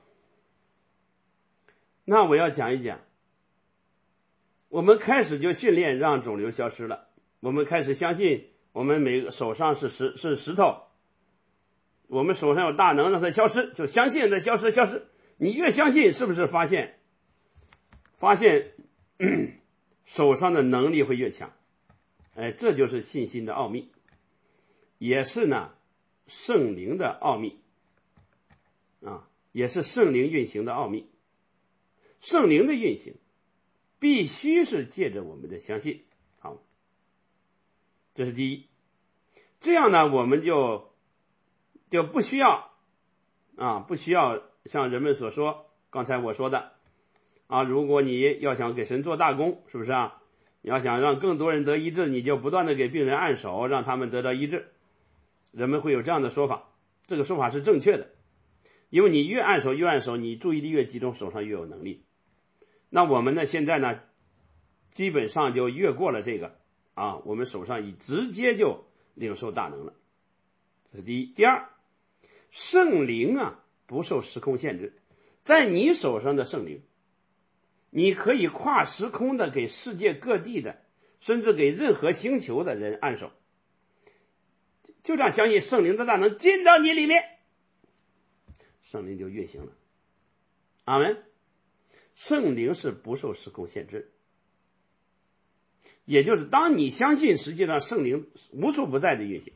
那我要讲一讲，我们开始就训练让肿瘤消失了，我们开始相信我们每个手上是石是石头，我们手上有大能让它消失，就相信它消失消失。你越相信，是不是发现发现手上的能力会越强？哎，这就是信心的奥秘，也是呢圣灵的奥秘啊，也是圣灵运行的奥秘。圣灵的运行必须是借着我们的相信。好，这是第一。这样呢，我们就就不需要啊，不需要像人们所说，刚才我说的啊，如果你要想给神做大功，是不是啊？你要想让更多人得医治，你就不断的给病人按手，让他们得到医治。人们会有这样的说法，这个说法是正确的，因为你越按手越按手，你注意力越集中，手上越有能力。那我们呢，现在呢，基本上就越过了这个啊，我们手上已直接就领受大能了。这是第一。第二，圣灵啊不受时空限制，在你手上的圣灵，你可以跨时空的给世界各地的，甚至给任何星球的人按手，就这样相信圣灵的大能进到你里面，圣灵就运行了。阿们。圣灵是不受时空限制，也就是当你相信，实际上圣灵无处不在的运行。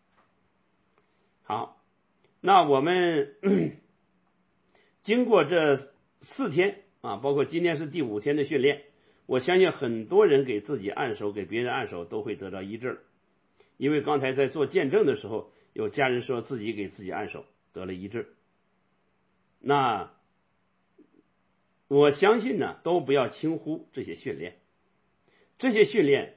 好，那我们经过这四天啊，包括今天是第五天的训练，我相信很多人给自己按手，给别人按手都会得到医治。因为刚才在做见证的时候，有家人说自己给自己按手得了医治。那我相信呢，都不要轻忽这些训练。这些训练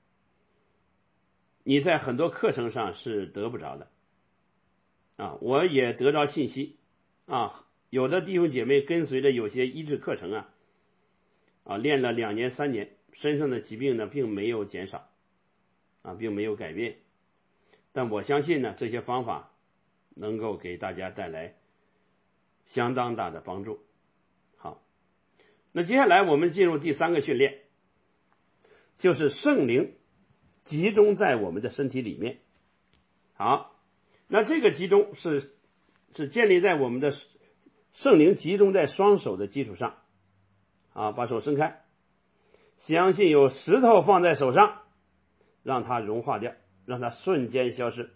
你在很多课程上是得不着的啊，我也得着信息啊，有的弟兄姐妹跟随着有些医治课程啊啊练了两年三年，身上的疾病呢并没有减少啊，并没有改变。但我相信呢，这些方法能够给大家带来相当大的帮助。好，那接下来我们进入第三个训练，就是圣灵集中在我们的身体里面。好，那这个集中是是建立在我们的圣灵集中在双手的基础上。啊，把手伸开，相信有石头放在手上，让它融化掉，让它瞬间消失。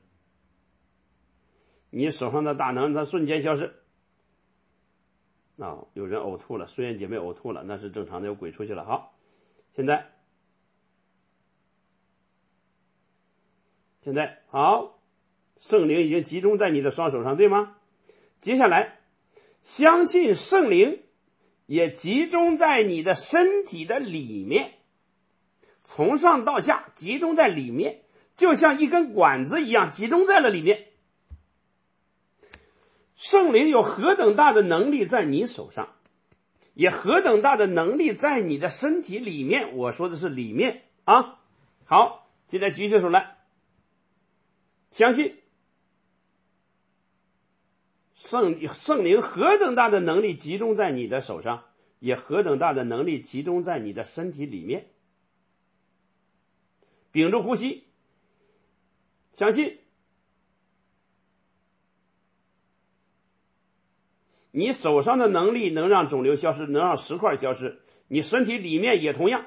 你手上的大能它瞬间消失。啊，有人呕吐了，虽然姐妹呕吐了，那是正常的，有鬼出去了。好，现在现在好，圣灵已经集中在你的双手上，对吗？接下来相信圣灵也集中在你的身体的里面，从上到下集中在里面，就像一根管子一样集中在了里面。圣灵有何等大的能力在你手上，也何等大的能力在你的身体里面，我说的是里面啊。好，现在举起手来，相信圣圣灵何等大的能力集中在你的手上，也何等大的能力集中在你的身体里面。屏住呼吸，相信你手上的能力能让肿瘤消失，能让石块消失，你身体里面也同样。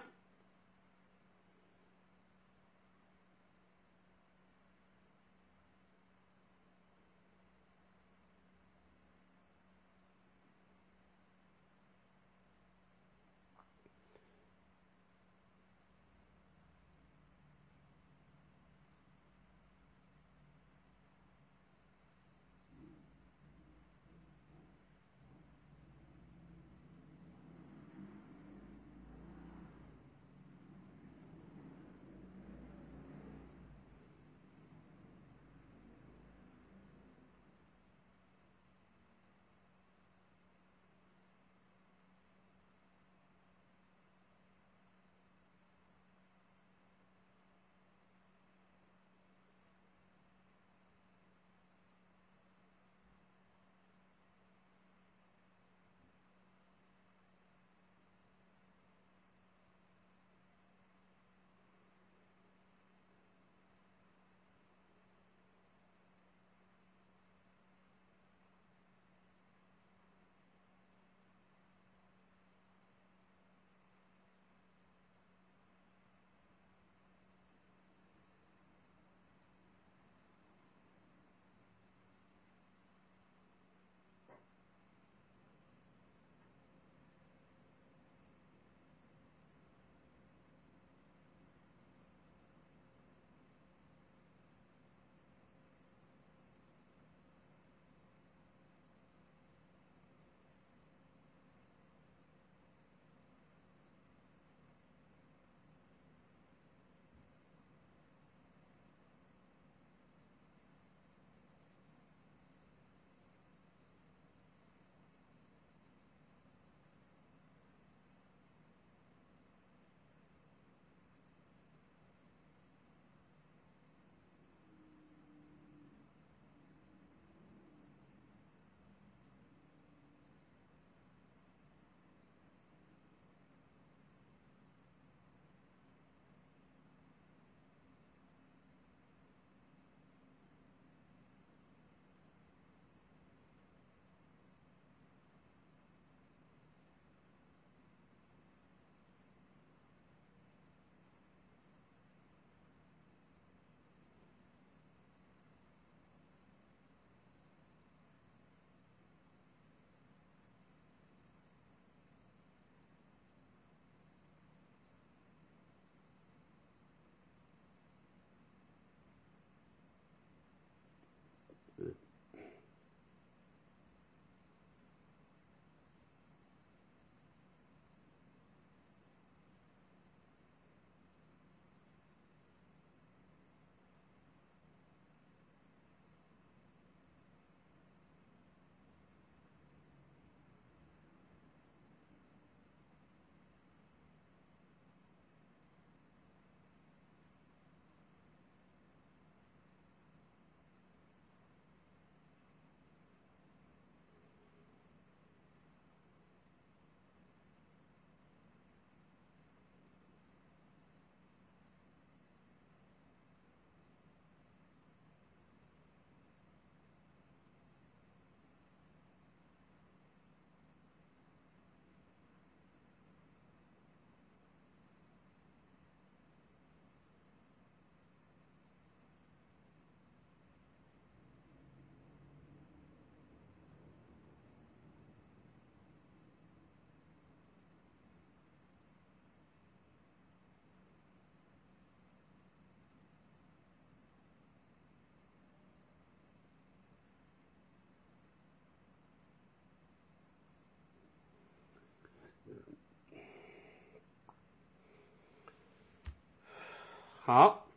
好，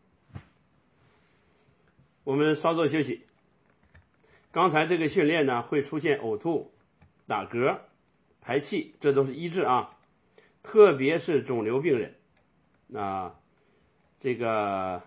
我们稍作休息。刚才这个训练呢，会出现呕吐、打嗝、排气，这都是医治啊。特别是肿瘤病人，啊，这个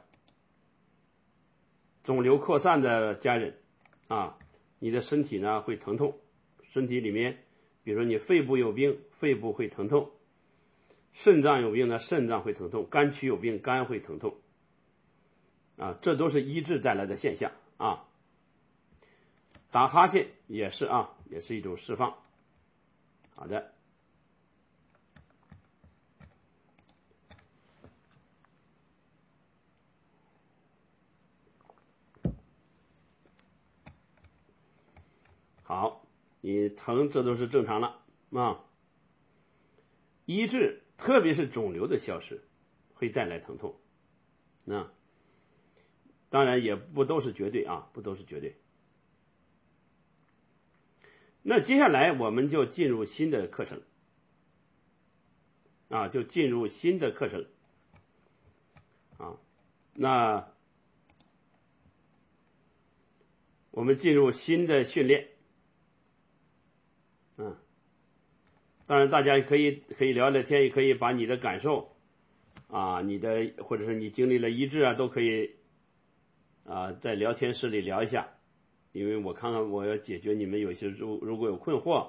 肿瘤扩散的家人啊，你的身体呢会疼痛，身体里面，比如说你肺部有病，肺部会疼痛；肾脏有病呢，肾脏会疼痛；肝区有病，肝会疼痛。啊，这都是医治带来的现象啊。打哈欠也是啊，也是一种释放。好的。好，你疼这都是正常了啊。医治，特别是肿瘤的消失，会带来疼痛。那当然也不都是绝对啊，不都是绝对。那接下来我们就进入新的课程啊，就进入新的课程啊。那我们进入新的训练。嗯，当然大家可以可以聊聊天，也可以把你的感受啊，你的或者是你经历了医治啊，都可以啊在聊天室里聊一下，因为我看看我要解决你们有些如如果有困惑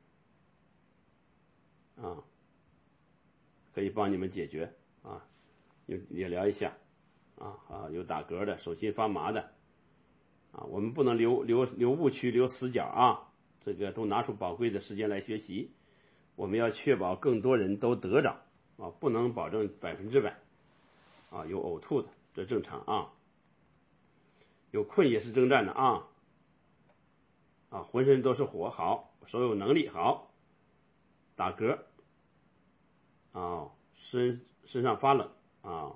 啊，可以帮你们解决啊，也也聊一下啊啊，有打嗝的，手心发麻的啊，我们不能留留留误区，留死角啊。这个都拿出宝贵的时间来学习，我们要确保更多人都得着啊，不能保证百分之百啊，有呕吐的这正常啊，有困也是征战的啊啊，浑身都是火好，手有能力好，打嗝啊，身身上发冷啊，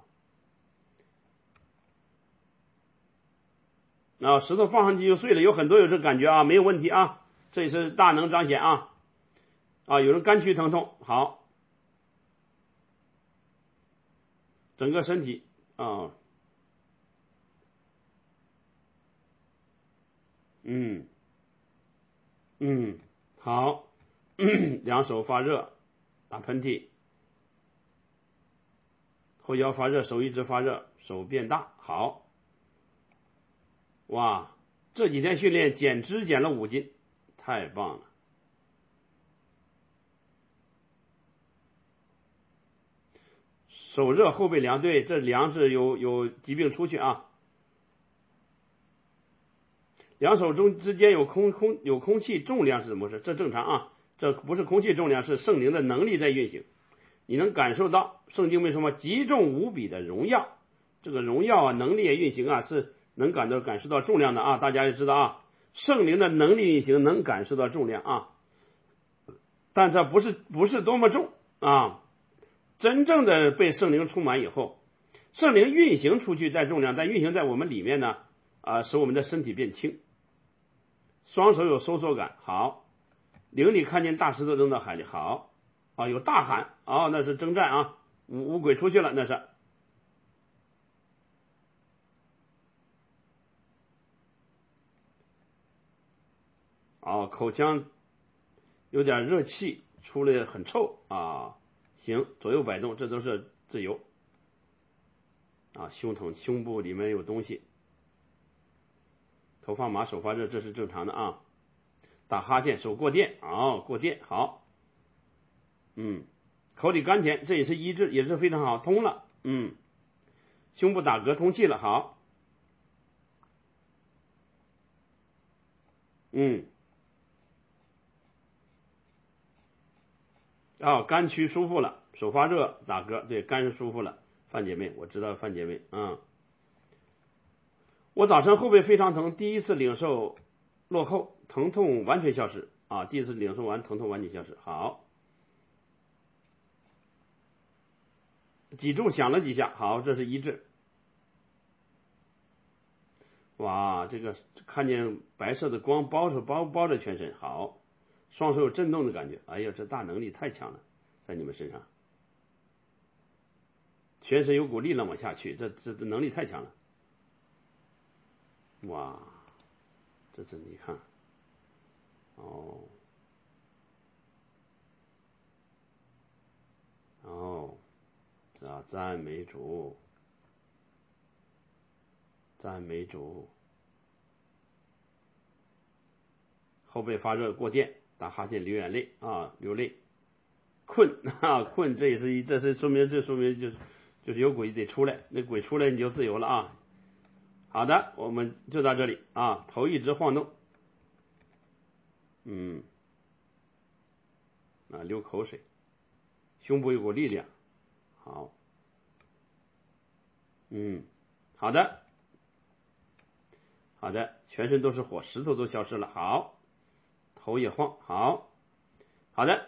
啊，石头放上去就碎了，有很多有这感觉啊，没有问题啊。这也是大能彰显啊啊！有人肝区疼痛，好，整个身体啊，嗯嗯，好，两手发热，打喷嚏，后腰发热，手一直发热，手变大，好，哇，这几天训练减脂减了五斤。太棒了！手热后背凉，对，这凉是有有疾病出去啊。两手中之间有空空有空气重量是怎么回事？这正常啊，这不是空气重量，是圣灵的能力在运行。你能感受到圣经为什么极重无比的荣耀？这个荣耀啊，能力运行啊，是能感到感受到重量的啊，大家也知道啊。圣灵的能力运行能感受到重量啊，但这不是不是多么重啊！真正的被圣灵充满以后，圣灵运行出去带重量，但运行在我们里面呢啊，使我们的身体变轻。双手有收缩感，好，灵里看见大石头扔到海里，好啊，有大喊啊，那是征战啊，五五鬼出去了，那是。啊，口腔有点热气，出来很臭啊。行，左右摆动，这都是自由。啊，胸疼，胸部里面有东西。头发麻，手发热，这是正常的啊。打哈欠，手过电，哦，过电，好。嗯，口里甘甜，这也是医治，也是非常好，通了。嗯，胸部打嗝，通气了，好。嗯。哦，肝区舒服了，手发热，打嗝，对，肝是舒服了。范姐妹，我知道范姐妹，嗯，我早晨后背非常疼，第一次领受落后，疼痛完全消失啊，第一次领受完，疼痛完全消失，好，脊柱响了几下，好，这是医治。哇，这个看见白色的光包着包包着全身，好。双手有震动的感觉，哎呀，这大能力太强了，在你们身上。 全身有股力量往下去，这这这能力太强了。哇，这这你看，哦，哦，啊，赞美主，赞美主。后背发热过电，打哈欠流眼泪啊，流泪，困啊困，这也是一，这是说明，这说明就是就是有鬼得出来，那鬼出来你就自由了啊。好的，我们就到这里啊，头一直晃动，嗯，啊流口水，胸部有股力量，好，嗯，好的，好的，全身都是火，石头都消失了，好。头也晃，好，好的。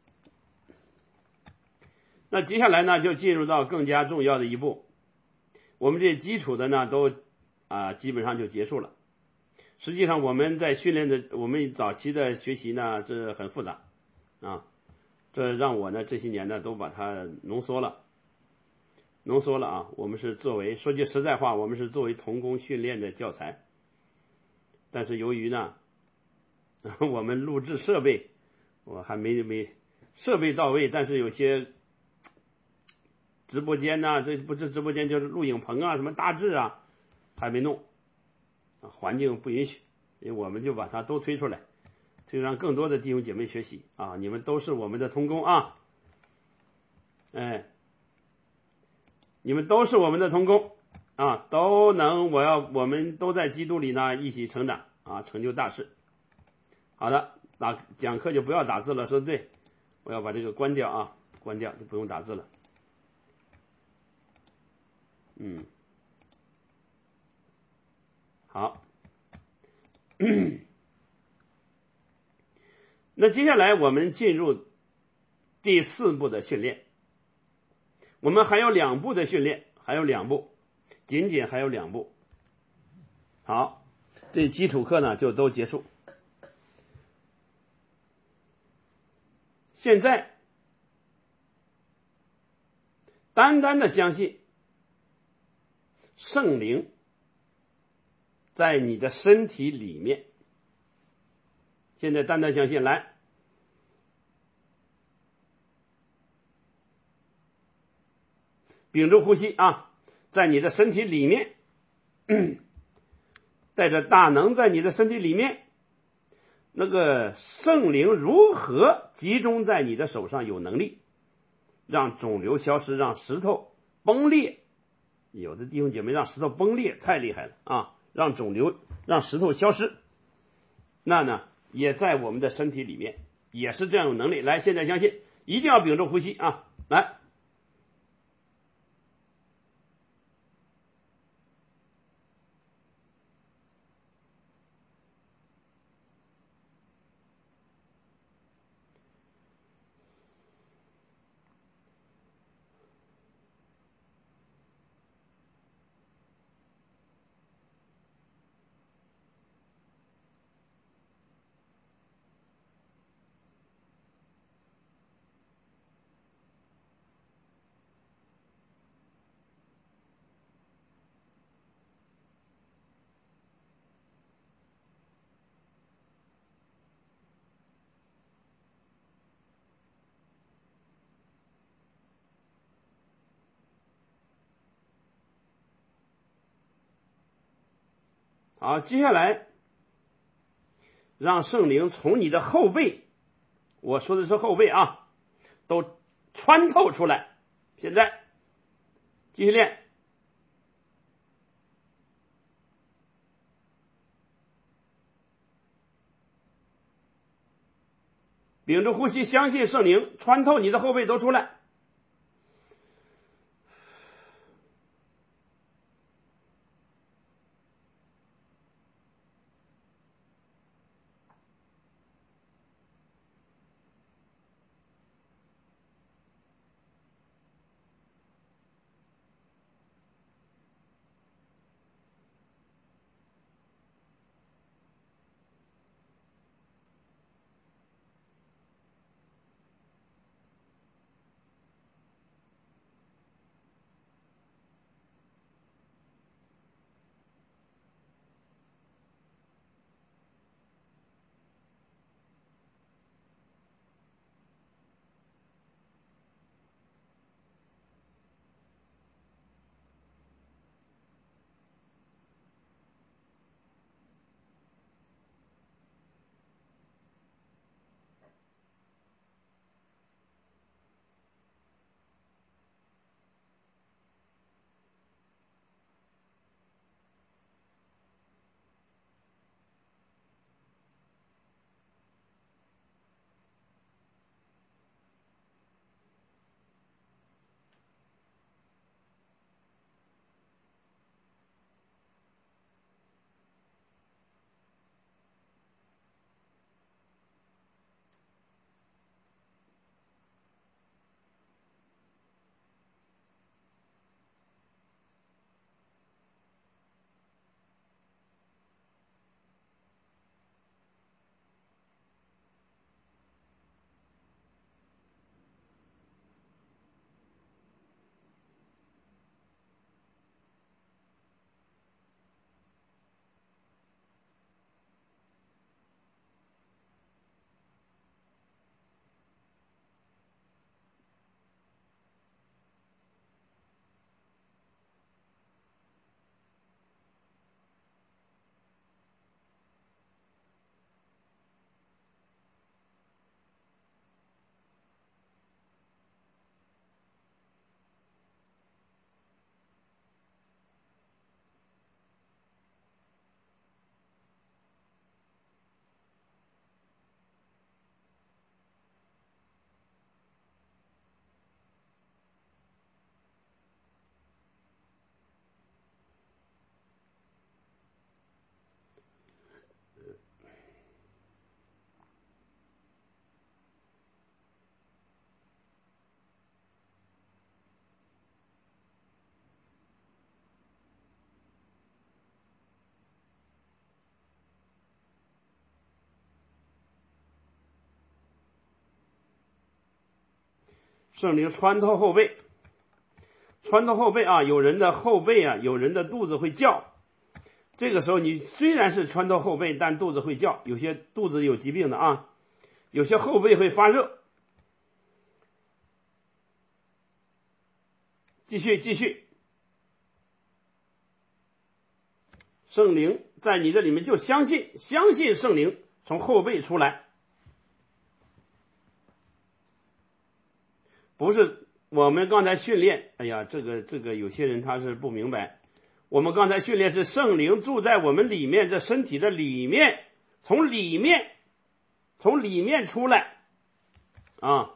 那接下来呢，就进入到更加重要的一步。我们这基础的呢，都啊、呃、基本上就结束了。实际上我们在训练的，我们早期的学习呢，这很复杂啊，这让我呢这些年呢都把它浓缩了，浓缩了啊。我们是作为说句实在话，我们是作为童工训练的教材，但是由于呢。我们录制设备我还没没设备到位，但是有些直播间呢、啊，这不是直播间就是录影棚啊，什么大致啊还没弄，环境不允许，所以我们就把它都推出来，推让更多的弟兄姐妹学习啊，你们都是我们的同工啊，哎，你们都是我们的同工啊，都能我要我们都在基督里呢一起成长啊，成就大事。好的，打讲课就不要打字了，说的对，我要把这个关掉啊，关掉就不用打字了。嗯，好。那接下来我们进入第四步的训练，我们还有两步的训练，还有两步，仅仅还有两步。好，这基础课呢就都结束。现在单单的相信圣灵在你的身体里面，现在单单相信，来，屏住呼吸啊，在你的身体里面，带着大能在你的身体里面，那个圣灵如何集中在你的手上，有能力让肿瘤消失，让石头崩裂。有的弟兄姐妹让石头崩裂太厉害了啊，让肿瘤让石头消失，那呢也在我们的身体里面，也是这样有能力。来，现在相信，一定要屏住呼吸啊，来。好，接下来让圣灵从你的后背，我说的是后背啊，都穿透出来。现在继续练，屏住呼吸，相信圣灵穿透你的后背都出来。 圣灵穿透后背，穿透后背啊，有人的后背啊，有人的肚子会叫。这个时候你虽然是穿透后背，但肚子会叫，有些肚子有疾病的啊，有些后背会发热。继续继续，圣灵在你这里面就相信，相信圣灵从后背出来，不是我们刚才训练。哎呀，这个这个有些人他是不明白。我们刚才训练是圣灵住在我们里面，这身体的里面，从里面从里面出来啊。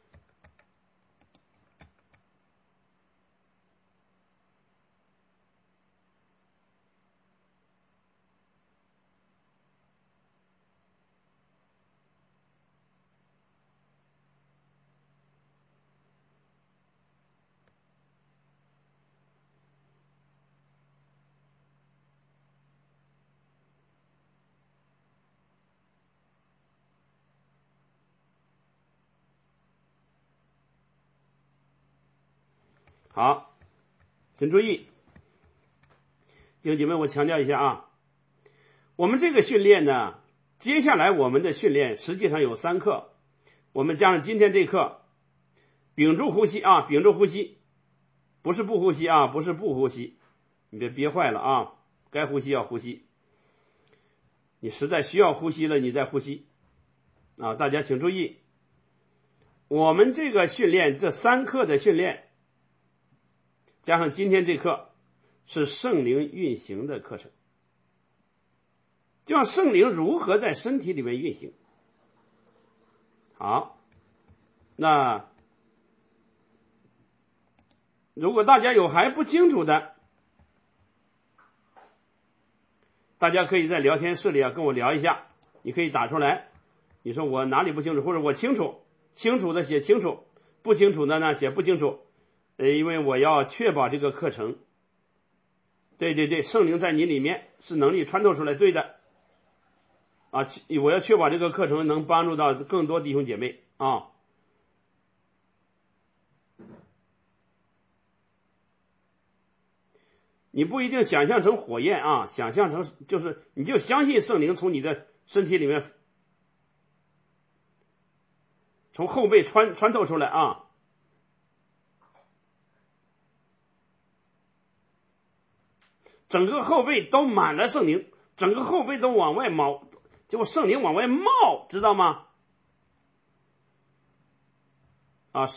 好，请注意，弟兄姐妹，我强调一下啊，我们这个训练呢，接下来我们的训练实际上有三课，我们加上今天这课，屏住呼吸啊，屏住呼吸，不是不呼吸啊，不是不呼吸，你别憋坏了啊，该呼吸要呼吸，你实在需要呼吸了，你再呼吸啊，大家请注意，我们这个训练这三课的训练。加上今天这课是圣灵运行的课程，就像圣灵如何在身体里面运行。好，那如果大家有还不清楚的，大家可以在聊天室里啊跟我聊一下，你可以打出来，你说我哪里不清楚，或者我清楚，清楚的写清楚，不清楚的呢写不清楚。呃，因为我要确保这个课程，对对对，圣灵在你里面是能力穿透出来，对的，啊，我要确保这个课程能帮助到更多弟兄姐妹啊。你不一定想象成火焰啊，想象成就是你就相信圣灵从你的身体里面，从后背穿穿透出来啊。整个后背都满了圣灵，整个后背都往外冒，结果圣灵往外冒，知道吗？啊，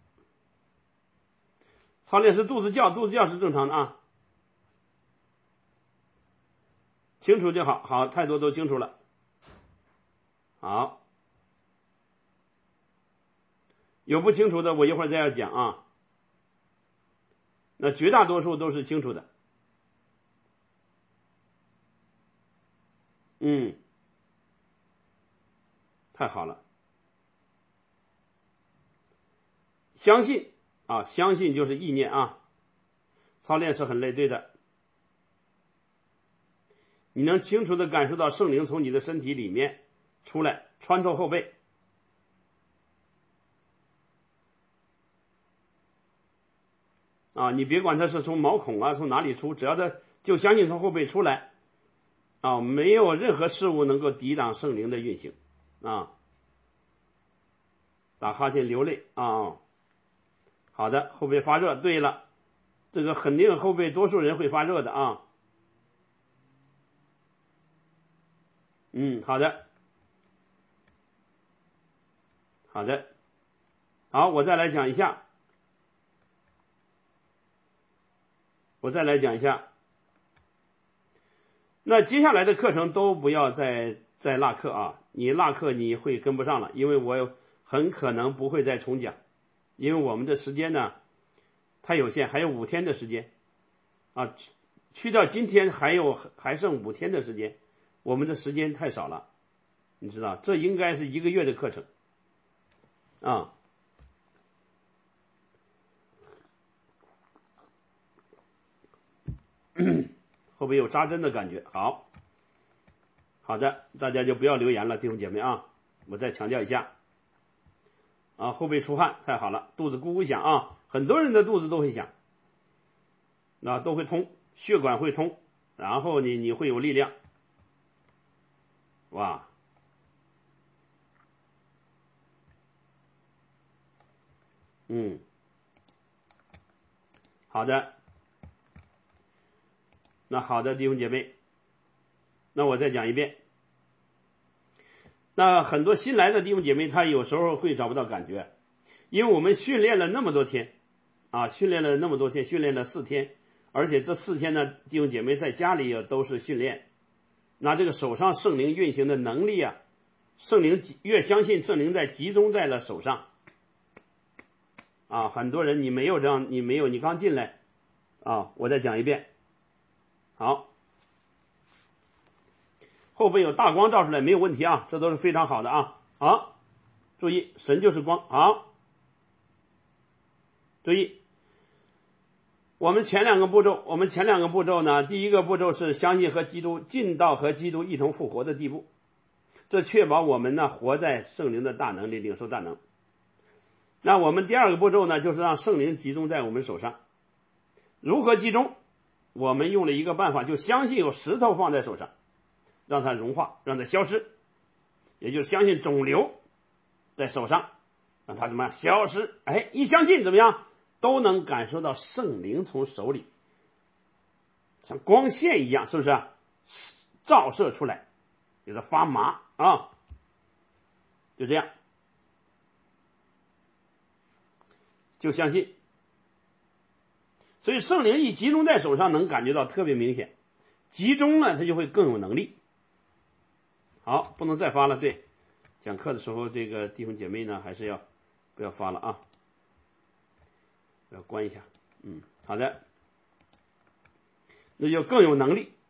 操练是肚子叫，肚子叫是正常的啊，清楚就好，好，太多都清楚了，好，有不清楚的我一会儿再要讲啊，那绝大多数都是清楚的。嗯，太好了，相信啊，相信就是意念啊，操练是很累赘的，你能清楚的感受到圣灵从你的身体里面出来，穿透后背，啊，你别管它是从毛孔啊，从哪里出，只要它就相信从后背出来。啊，没有任何事物能够抵挡圣灵的运行啊！打哈欠流泪啊！好的，后背发热。对了，这个肯定后背多数人会发热的啊。嗯，好的，好的，好，我再来讲一下，我再来讲一下。那接下来的课程都不要再再落课啊！你落课你会跟不上了，因为我很可能不会再重讲，因为我们的时间呢太有限，还有五天的时间啊，去掉今天还有还剩五天的时间，我们的时间太少了，你知道，这应该是一个月的课程啊。会不会有扎针的感觉？好，好的，大家就不要留言了，弟兄姐妹啊，我再强调一下， 啊，后背出汗，太好了，肚子咕咕响啊，很多人的肚子都会响，那都会通，血管会通，然后你你会有力量，哇，嗯，好的，那好的弟兄姐妹，那我再讲一遍。那很多新来的弟兄姐妹，他有时候会找不到感觉，因为我们训练了那么多天啊，训练了那么多天，训练了四天，而且这四天呢，弟兄姐妹在家里也都是训练。那这个手上圣灵运行的能力啊，圣灵越相信圣灵在集中在了手上啊，很多人你没有这样，你没有，你刚进来啊，我再讲一遍，好。后背有大光照出来没有问题啊，这都是非常好的啊。好，注意，神就是光。好，注意，我们前两个步骤，我们前两个步骤呢，第一个步骤是相信和基督进到和基督一同复活的地步，这确保我们呢活在圣灵的大能里，领受大能。那我们第二个步骤呢，就是让圣灵集中在我们手上。如何集中？我们用了一个办法，就相信有石头放在手上，让它融化，让它消失，也就是相信肿瘤在手上，让它怎么样消失？哎，一相信怎么样，都能感受到圣灵从手里像光线一样，是不是照射出来，有点发麻啊？就这样，就相信。所以圣灵一集中在手上，能感觉到特别明显，集中了，它就会更有能力。好，不能再发了。对，讲课的时候，这个弟兄姐妹呢，还是要不要发了啊？要关一下。嗯，好的，那就更有能力。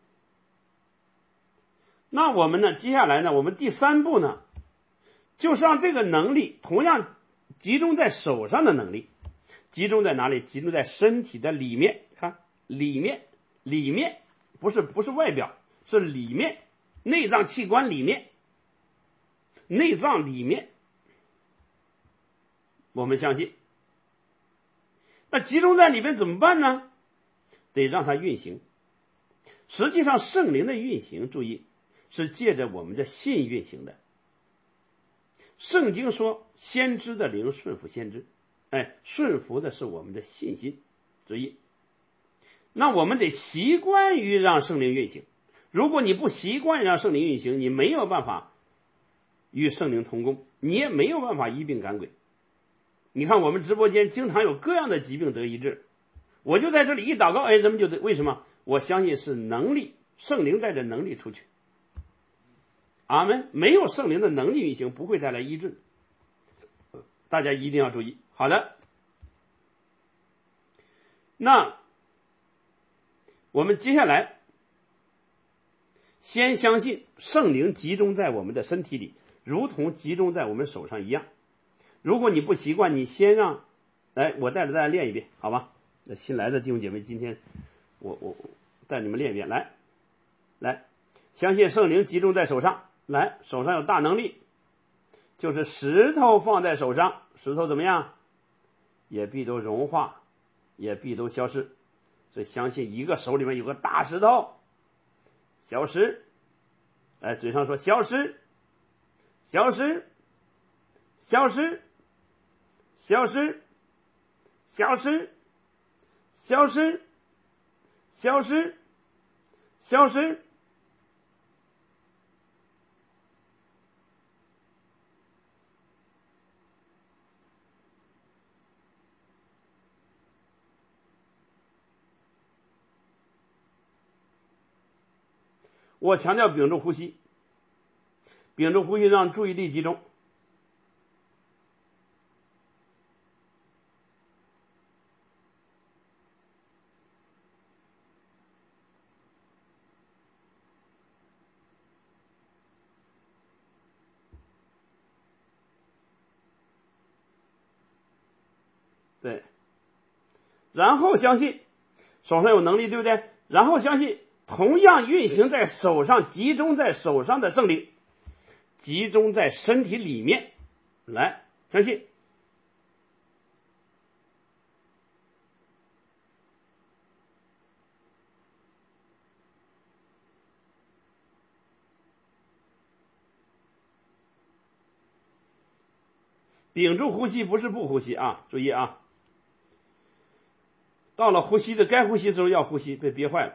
那我们呢，接下来呢，我们第三步呢，就是让这个能力同样集中在手上的能力，集中在哪里？集中在身体的里面。看，里面，里面不是不是外表，是里面。内脏器官里面，内脏里面，我们相信。那集中在里面怎么办呢？得让它运行。实际上圣灵的运行，注意是借着我们的信运行的。圣经说先知的灵顺服先知，哎，顺服的是我们的信心。注意，那我们得习惯于让圣灵运行。如果你不习惯让圣灵运行，你没有办法与圣灵同工，你也没有办法医病赶鬼。你看我们直播间经常有各样的疾病得医治，我就在这里一祷告，哎，人们就得，为什么？我相信是能力，圣灵带着能力出去。阿们。没有圣灵的能力运行，不会带来医治，大家一定要注意。好的，那我们接下来先相信圣灵集中在我们的身体里，如同集中在我们手上一样。如果你不习惯，你先让，哎，我带着大家练一遍，好吧？那新来的弟兄姐妹，今天我我带你们练一遍，来，来，相信圣灵集中在手上，来，手上有大能力，就是石头放在手上，石头怎么样？也必都融化，也必都消失。所以相信一个手里面有个大石头。消失，哎，嘴上说消失，消失，消失，消失，消失，消失，消失，消失。我强调屏住呼吸，屏住呼吸让注意力集中。对，然后相信手上有能力，对不对？然后相信同样运行在手上，集中在手上的圣灵，集中在身体里面。来，相信屏住呼吸不是不呼吸啊，注意啊，到了呼吸的该呼吸的时候要呼吸，被憋坏了。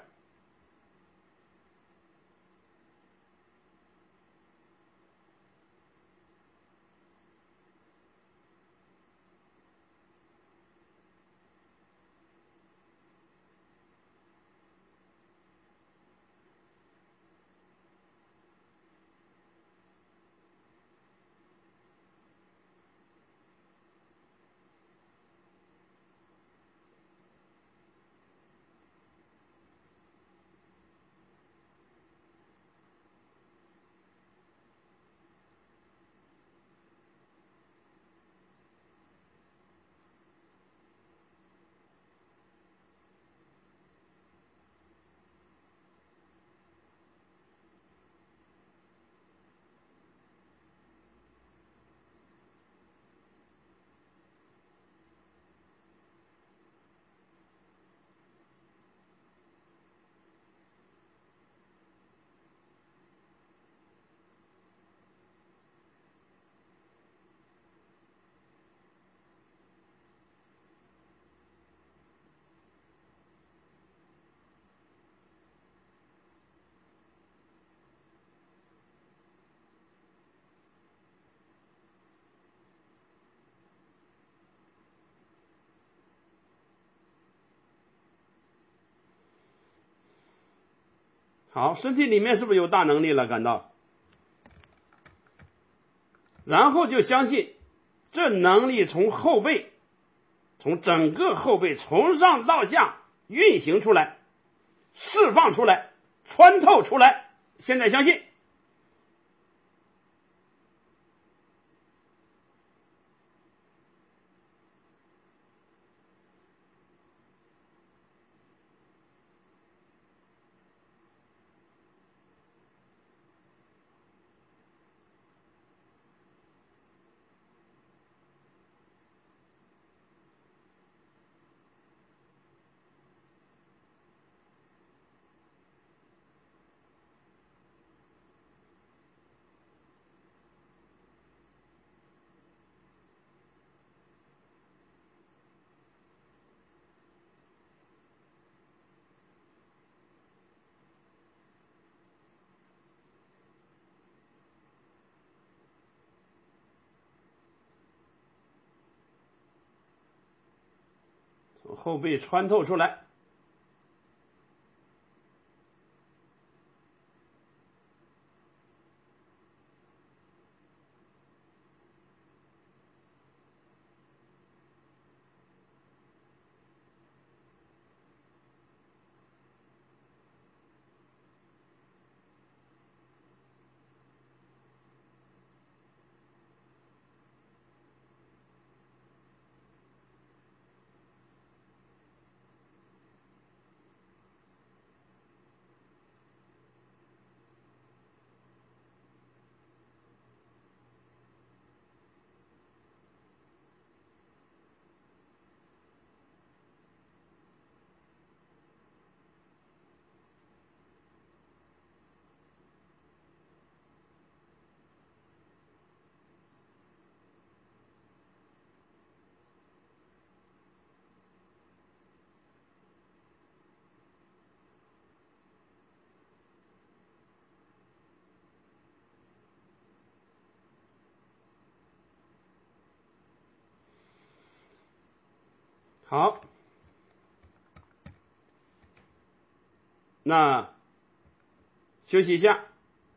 好，身体里面是不是有大能力了？感到，然后就相信这能力从后背，从整个后背从上到下运行出来，释放出来，穿透出来。现在相信。从后背穿透出来。好，那休息一下。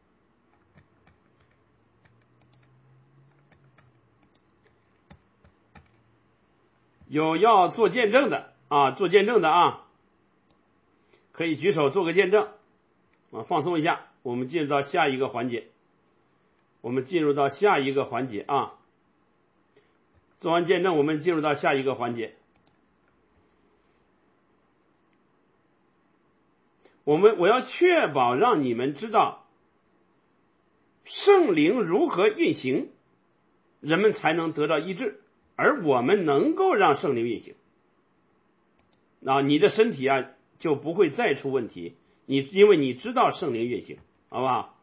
有要做见证的啊，做见证的啊，可以举手做个见证啊，放松一下。我们进入到下一个环节，我们进入到下一个环节啊。做完见证，我们进入到下一个环节。我们我要确保让你们知道圣灵如何运行，人们才能得到医治，而我们能够让圣灵运行，啊，你的身体啊就不会再出问题，你因为你知道圣灵运行，好不好？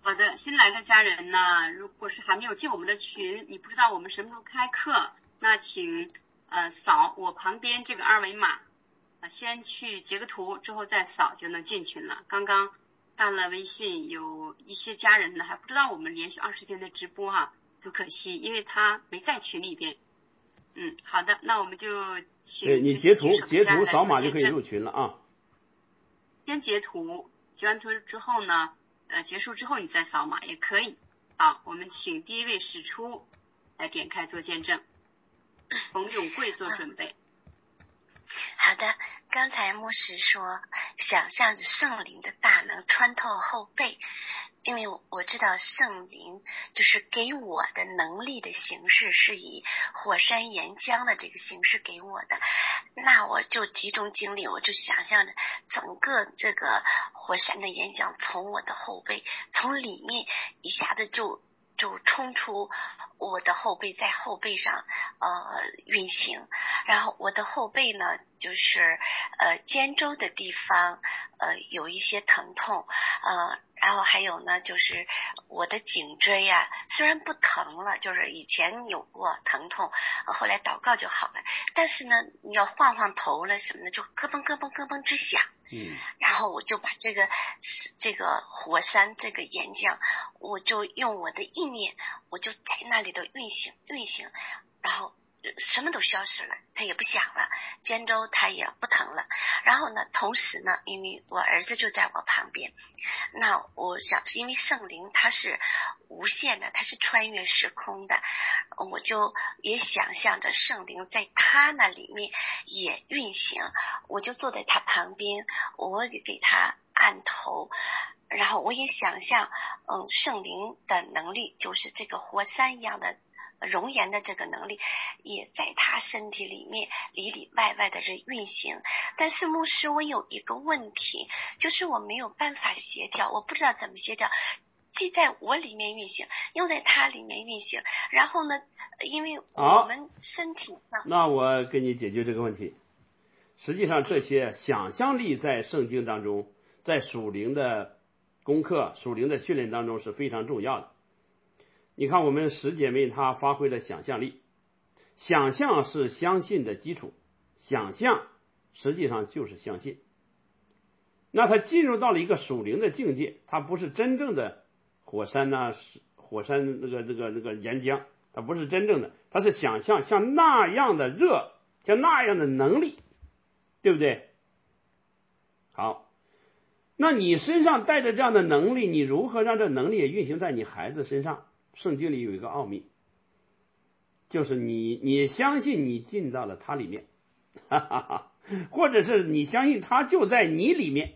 好的，新来的家人呢，如果是还没有进我们的群，你不知道我们什么时候开课，那请呃扫我旁边这个二维码，呃先去截个图，之后再扫就能进群了。刚刚看了微信，有一些家人呢还不知道我们连续二十天的直播哈、啊，很可惜，因为他没在群里边。嗯，好的，那我们就请对你截图截图扫码就可以入群了啊。 先截图，截完图之后呢，呃，结束之后你再扫码也可以。好，我们请第一位使出来点开做见证，冯永贵做准备。 好的，刚才牧师说，想象着圣灵的大能穿透后背，因为我知道圣灵就是给我的能力的形式是以火山岩浆的这个形式给我的，那我就集中精力，我就想象着整个这个火山的岩浆从我的后背，从里面一下子就就冲出我的后背，在后背上呃运行，然后我的后背呢就是呃肩周的地方呃有一些疼痛，呃然后还有呢就是我的颈椎啊虽然不疼了，就是以前有过疼痛，后来祷告就好了，但是呢你要晃晃头了什么的就咯嘣咯嘣咯嘣直响。 嗯， 然后我就把这个这个火山这个岩浆，我就用我的意念，我就在那里的运行运行，然后什么都消失了，它也不响了，肩周它也不疼了。然后呢，同时呢，因为我儿子就在我旁边，那我想因为圣灵它是无限的，它是穿越时空的，我就也想象着圣灵在他那里面也运行，我就坐在他旁边，我给他按头，然后我也想象嗯，圣灵的能力就是这个火山一样的熔岩的这个能力也在他身体里面里里外外的这运行。但是牧师，我有一个问题，就是我没有办法协调，我不知道怎么协调，既在我里面运行又在他里面运行，然后呢因为我们身体上， 那我给你解决这个问题。实际上这些想象力在圣经当中，在属灵的功课属灵的训练当中是非常重要的。你看我们十姐妹她发挥了想象力，想象是相信的基础，想象实际上就是相信。那她进入到了一个属灵的境界，它不是真正的火山呐、啊，火山那个那个那个岩浆，它不是真正的，它是想象像那样的热，像那样的能力，对不对？好，那你身上带着这样的能力，你如何让这能力也运行在你孩子身上？圣经里有一个奥秘，就是你你相信你进到了他里面，哈哈哈，或者是你相信他就在你里面。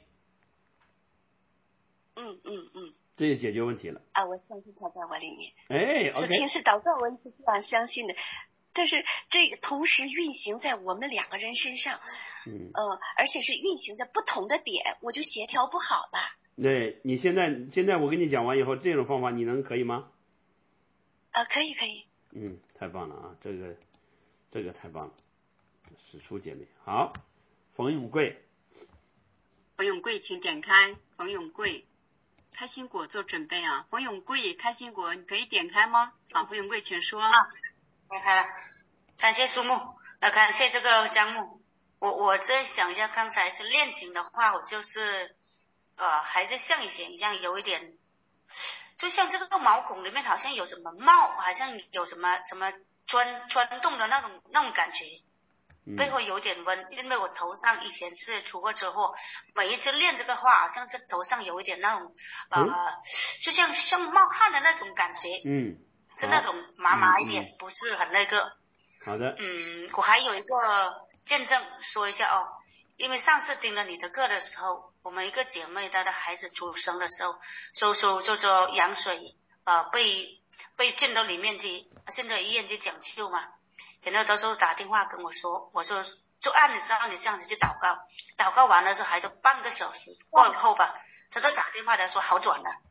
嗯嗯嗯， 这就解决问题了啊！我相信他在我里面。 哎， 是平时祷告我是这样相信的，但是这个同时运行在我们两个人身上， 嗯， 呃，而且是运行在不同的点，我就协调不好了。 对，你现在现在我跟你讲完以后，这种方法你能可以吗？ 啊，可以可以。 嗯，太棒了啊！这个这个太棒了，使出姐妹好，冯永贵， 冯永贵，请点开冯永贵。开心果做准备啊，冯永贵，开心果你可以点开吗？好，冯永贵请说。 啊，点开了，感谢苏木，呃，感谢这个张木。我我再想一下，刚才是恋情的话，我就是呃，还是像以前一样，有一点，就像这个毛孔里面好像有什么冒，好像有什么什么钻钻动的那种那种感觉。背后有点温，因为我头上以前是出过车祸，每一次练这个话，好像这头上有一点那种呃，嗯、就像像冒汗的那种感觉， 嗯， 就那种麻麻一点，嗯嗯、不是很那个。 好的。 嗯，我还有一个见证说一下哦，因为上次听了你的课的时候，我们一个姐妹她的孩子出生的时候，收收就说羊水呃被被进到里面去，进到医院去抢救嘛。然后到时候打电话跟我说，我说就按你照你这样子去祷告，祷告完了之后还就半个小时过后吧，他都打电话来说好转了。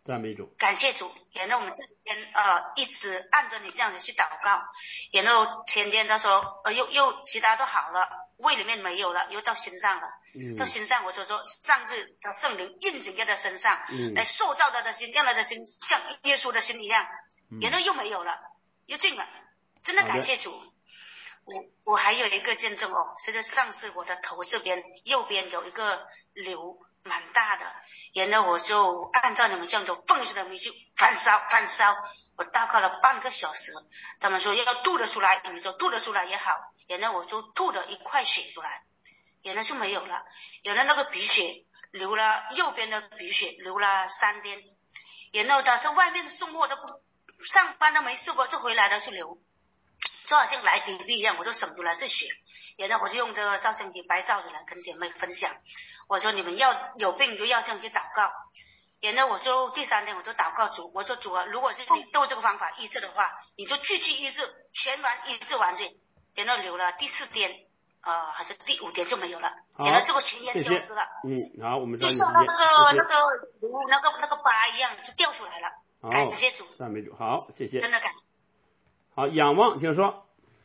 赞美主， 感谢主。然后我们这几天呃一直按着你这样子去祷告，然后前天他说呃又又其他都好了，胃里面没有了，又到心脏了， 嗯， 到心脏我就说上至的圣灵印在他的身上， 嗯， 来塑造他的心，让他的心像耶稣的心一样， 嗯、 然后又没有了，又进了，真的感谢主。我我还有一个见证哦，实际上是我的头这边右边有一个瘤蛮大的，然后我就按照你们这样子奉出来回去翻烧翻烧，我大概了半个小时，他们说要吐得出来，你说吐得出来也好，然后我就吐了一块血出来，然后就没有了，有了那个鼻血流了，右边的鼻血流了三天，然后他是外面送货都不上班都没试过，就回来了就流。就好像来 B B 一样，我就省出来是血，然后我就用这个照相机拍照出来跟姐妹分享。我说你们要有病就要相机祷告，然后我就第三天我就祷告主，我说主啊，如果是你都这个方法医治的话，你就继续医治，全完医治完去。然后留了第四天，呃，还是第五天就没有了，然后这个群烟消失了。 嗯，好，我们就像那个那个那个那个疤一样就掉出来了。 好， 感谢主， 赞美主，好，谢谢， 真的感谢。 好，仰望，请说。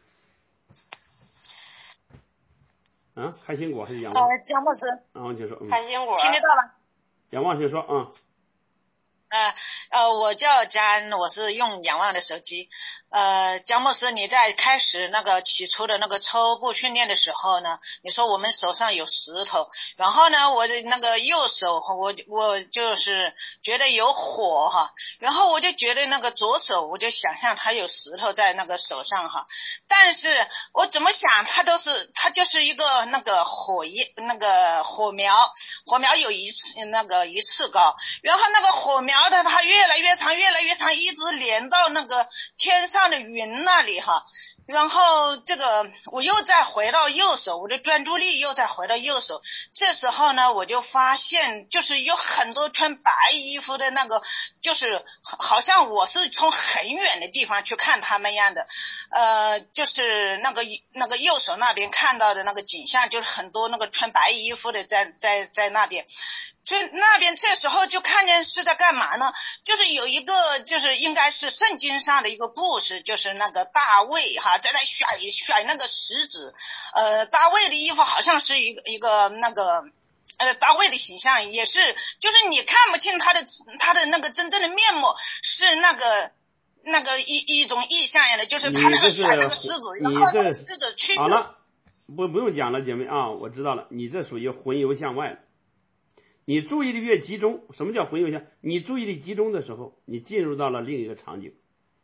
啊，开心果还是仰望？ 呃，江牧师。 啊，请说。嗯、 开心果。 听得到了。 仰望，请说。嗯。 呃呃，我叫佳恩，我是用仰望的手机。呃，江牧师，你在开始那个起初的那个初步训练的时候呢，你说我们手上有石头，然后呢，我的那个右手我我就是觉得有火哈，然后我就觉得那个左手我就想象它有石头在那个手上哈，但是我怎么想它都是它就是一个那个火焰那个火苗，火苗有一次那个一次高，然后那个火苗的它越来越长越来越长，一直连到那个天上的云那里哈，然后这个我又再回到右手，我的专注力又再回到右手，这时候呢我就发现就是有很多穿白衣服的那个，就是好像我是从很远的地方去看他们一样的，呃就是那个那个右手那边看到的那个景象，就是很多那个穿白衣服的在在在那边，所以那边这时候就看见是在干嘛呢，就是有一个就是应该是圣经上的一个故事，就是那个大卫哈在那选选那个石子，呃大卫的衣服好像是一个一个那个呃大卫的形象也是，就是你看不清他的他的那个真正的面目，是那个那个一一种意象样的，就是他那个选那个狮子，然后那个狮子去好了，不不用讲了，姐妹啊，我知道了，你这属于魂游向外了。你注意力越集中，什么叫魂游向？你注意力集中的时候，你进入到了另一个场景。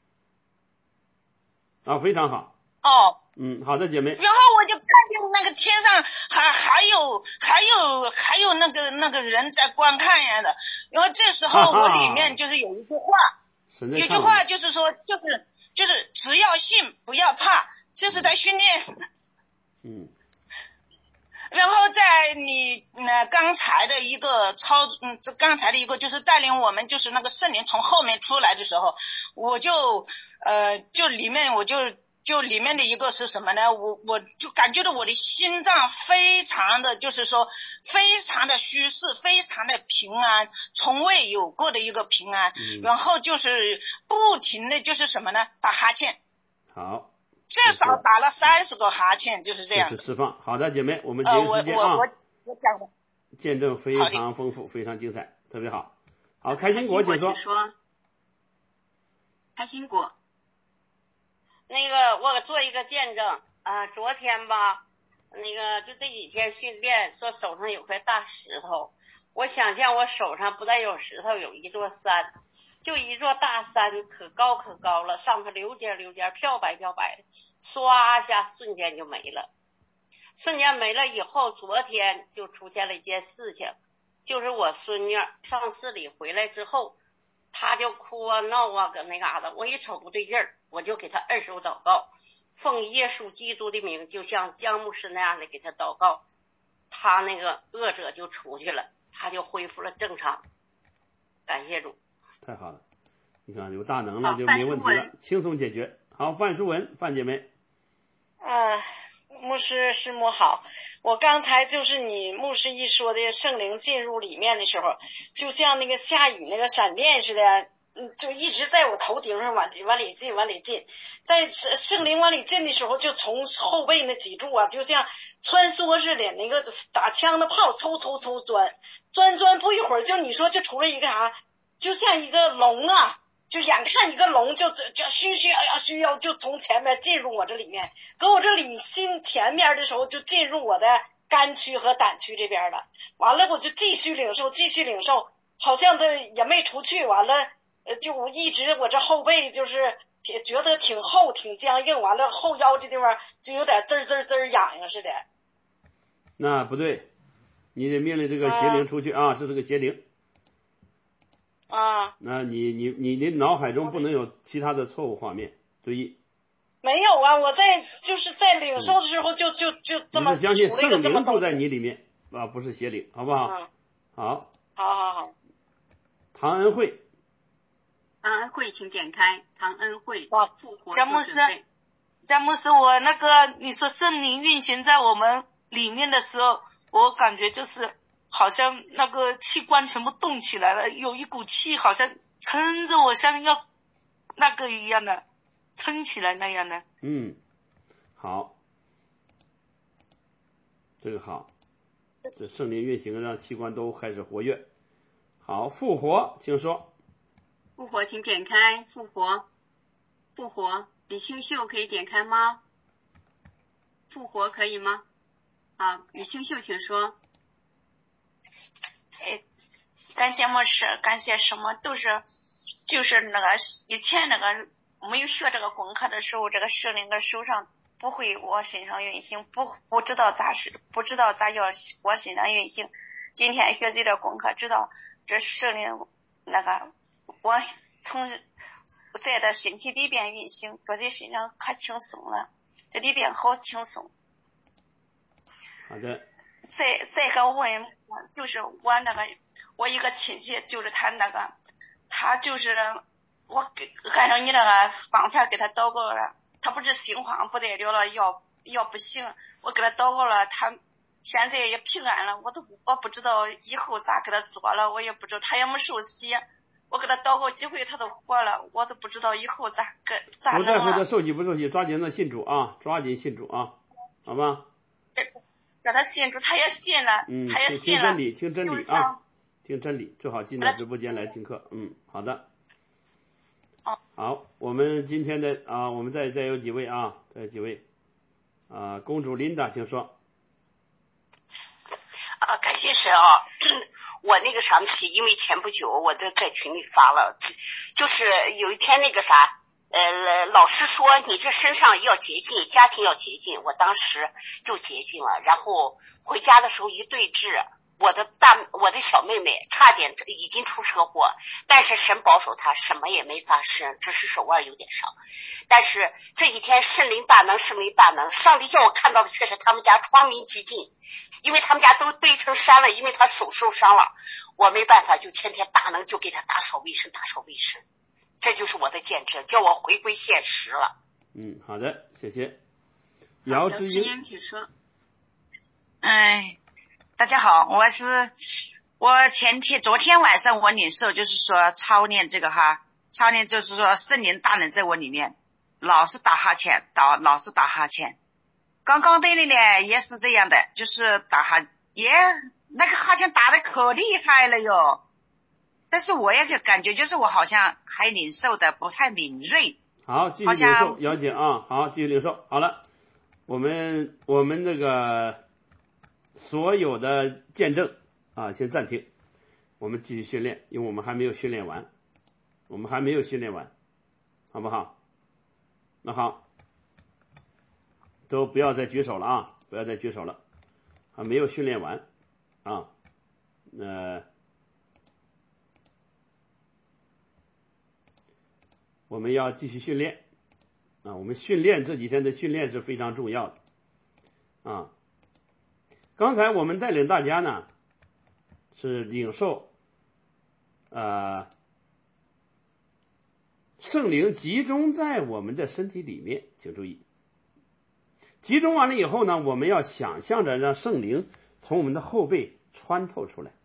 啊，非常好。 哦。 嗯，好的，姐妹。 然后我就看见那个天上还还有还有还有那个那个人在观看呀的，然后这时候我里面就是有一句话，有句话就是说，就是就是只要信不要怕，这是在训练。 嗯。 然后在你呃刚才的一个操嗯这刚才的一个就是带领我们就是那个圣灵从后面出来的时候，我就呃就里面我就就里面的一个是什么呢，我我就感觉到我的心脏非常的就是说非常的虚实，非常的平安，从未有过的一个平安、嗯、然后就是不停的就是什么呢，打哈欠。 好， 至少打了三十个哈欠，就是这样。 就是释放。好的，姐妹，我们节约时间啊。 呃、我我我我讲的。 见证非常丰富，非常精彩，特别好。好，开心果，请说。 说开心果。那个，我做一个见证啊、呃，昨天吧，那个就这几天训练，说手上有块大石头，我想象我手上不但有石头，有一座山。就一座大山，可高可高了，上头溜尖溜尖，漂白漂白的，唰一下瞬间就没了。瞬间没了以后，昨天就出现了一件事情，就是我孙女上市里回来之后，她就哭啊闹啊，搁那嘎达，我一瞅不对劲儿，我就给她二手祷告，奉耶稣基督的名，就像江牧师那样的给她祷告，她那个恶者就出去了，她就恢复了正常。感谢主。 太好了，你看有大能了就没问题了，轻松解决。好，范淑文，范姐妹。 呃， 牧师师母好，我刚才就是你牧师一说的圣灵进入里面的时候，就像那个下雨那个闪电似的，嗯，就一直在我头顶上往往里进往里进，在圣灵往里进的时候，就从后背那脊柱啊，就像穿梭似的，那个打枪的炮嗖嗖嗖钻钻钻，不一会儿就你说就出来一个啥，就像一个龙啊。就眼看一个龙就就需需要需要就从前面进入我这里面，搁我这里心前面的时候就进入我的肝区和胆区这边了。完了我就继续领受继续领受，好像这也没出去。完了呃就一直我这后背就是觉得挺厚挺僵硬，完了后腰这地方就有点滋滋滋痒痒似的。 那不对，你得命令这个邪灵出去啊，这是个邪灵。 啊， 那你你你你脑海中不能有其他的错误画面，注意。 没有啊，我在就是在领受的时候就、嗯、就就这么你是相信圣灵住在你里里面啊，不是邪灵，好不好？ 嗯、 好， 好好好。 唐恩惠， 唐恩惠，请点开唐恩惠复活詹牧师，詹牧师，我那个你说圣灵运行在我们里面的时候，我感觉就是好像那个器官全部动起来了，有一股气好像撑着我，像要那个一样的撑起来那样的。 嗯，好，这个好，这圣灵运行让器官都开始活跃。好，复活，请说。 复活，请点开复活，复活，李清秀可以点开吗？复活可以吗？好，李清秀请说。 哎，感谢牧师，感谢什么都是，就是那个以前那个没有学这个功课的时候，这个圣灵的手上不会往身上运行，不不知道咋是不知道咋要往身上运行。今天学习这功课，知道这圣灵那个往从在的身体里边运行，觉得身上可轻松了，这里边好轻松。 好的。 再再个问，就是我那个我一个亲戚，就是他那个他就是我给按照你那个方法给他祷告了，他不是心慌不得了了，要要不行，我给他祷告了，他现在也平安了，我都我不知道以后咋给他做了，我也不知道，他也没受洗，我给他祷告几回他都活了，我都不知道以后咋跟咋弄了。 不在乎他受洗不受洗，抓紧的信主啊，抓紧信主啊，好吧？ 让他信主，他也信了， 嗯， 他也信了。 听真理，听真理啊，听真理，最好进到直播间来听课。嗯，好的。好，我们今天的啊，我们再再有几位啊，再有几位啊，公主琳达，请说。 啊，感谢神啊！我那个啥起，因为前不久我在在群里发了，就是有一天那个啥。呃，老师说你这身上要洁净，家庭要洁净，我当时就洁净了。然后回家的时候一对峙，我的大我的小妹妹差点已经出车祸，但是神保守她，什么也没发生，只是手腕有点伤。但是这几天圣灵大能，圣灵大能，上帝叫我看到的却是他们家窗明几净，因为他们家都堆成山了，因为他手受伤了，我没办法，就天天大能就给他打扫卫生，打扫卫生。这就是我的见证，叫我回归现实了。 嗯，好的，谢谢。姚之英， 请说。 哎，大家好，我是我前天昨天晚上我领受就是说操练这个哈，操练就是说圣灵大能在我里面，老是打哈欠，打老是打哈欠。刚刚对的呢也是这样的，就是打哈也那个哈欠打得可厉害了哟。但是我也感觉就是我好像还领受的不太敏锐。 好，继续领受，姚姐啊，好，继续领受。好了，我们我们这个所有的见证啊，先暂停，我们继续训练，因为我们还没有训练完，我们还没有训练完，好不好？那好，都不要再举手了啊，不要再举手了，还没有训练完啊，呃。我们要继续训练啊！我们训练这几天的训练是非常重要的啊！刚才我们带领大家呢是领受呃圣灵集中在我们的身体里面，请注意， 集中完了以后呢，我们要想象着让圣灵从我们的后背穿透出来。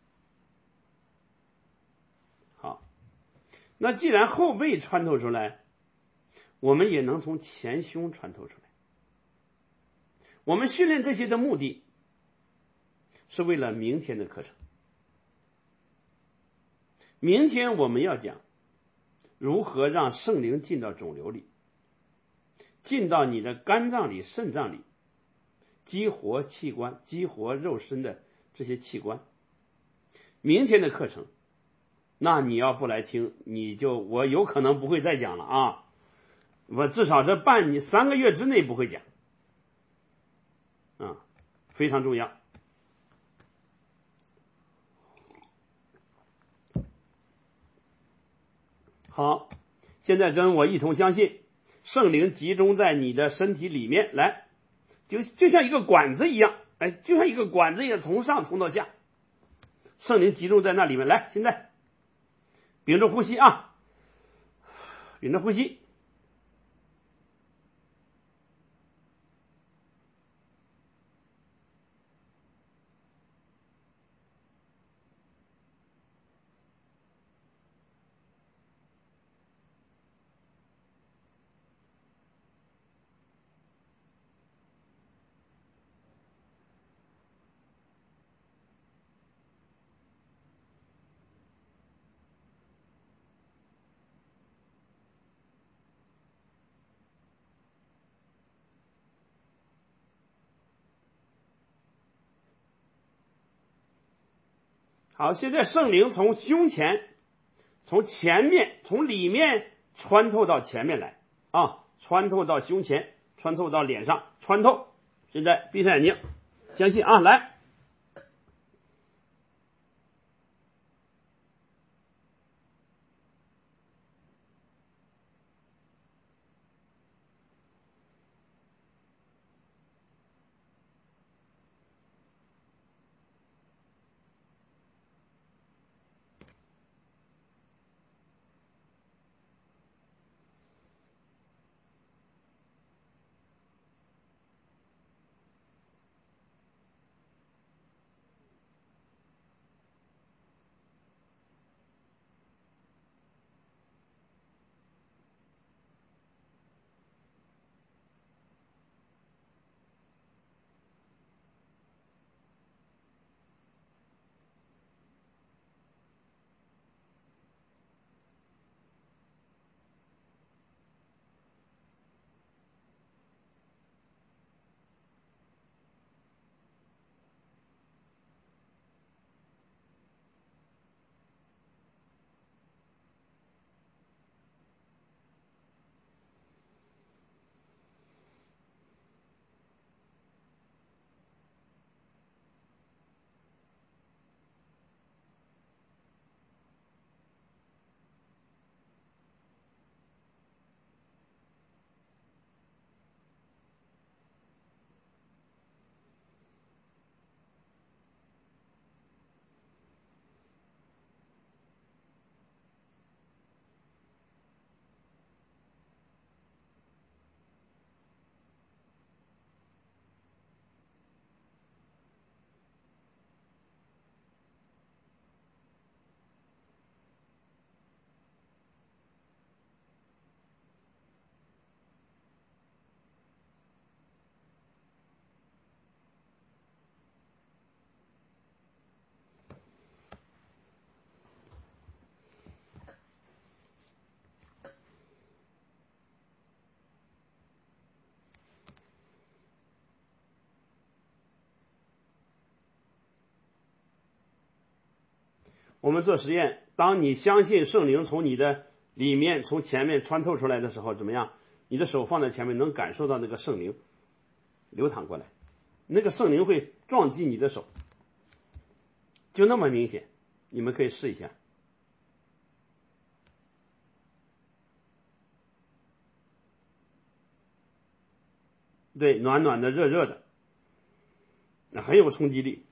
好，那既然后背穿透出来，我们也能从前胸穿透出来。我们训练这些的目的是为了明天的课程。明天我们要讲如何让圣灵进到肿瘤里，进到你的肝脏里、肾脏里，激活器官、激活肉身的这些器官。明天的课程，那你要不来听，你就我有可能不会再讲了啊！我至少这半年三个月之内不会讲啊，非常重要。好，现在跟我一同相信，圣灵集中在你的身体里面来，就就像一个管子一样，哎，就像一个管子一样，从上通到下，圣灵集中在那里面来。现在屏住呼吸啊，屏住呼吸。好，现在圣灵从胸前、从前面、从里面穿透到前面来啊，穿透到胸前，穿透到脸上，穿透。现在闭上眼睛，相信啊，来。我们做实验，当你相信圣灵从你的里面从前面穿透出来的时候，怎么样？你的手放在前面，能感受到那个圣灵流淌过来，那个圣灵会撞击你的手，就那么明显。你们可以试一下。对，暖暖的、热热的，很有冲击力。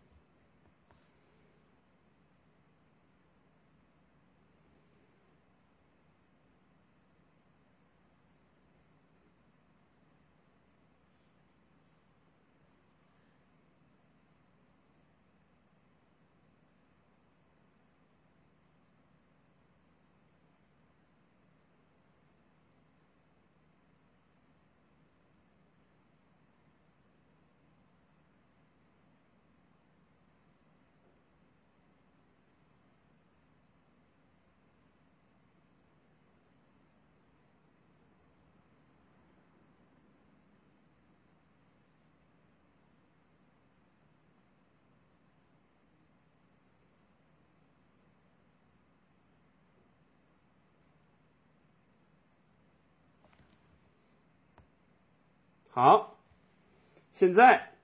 好，现在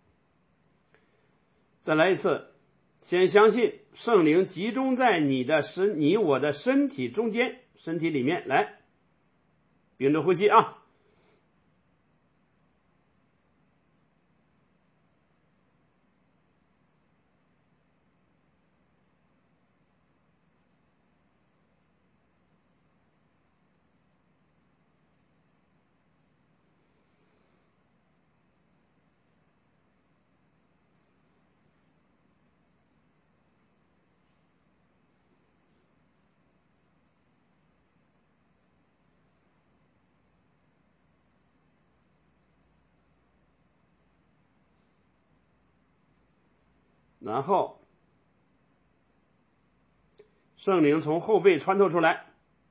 再来一次，先相信圣灵集中在你的身，你我的身体中间，身体里面，来，屏住呼吸啊。然后圣灵从后背穿透出来，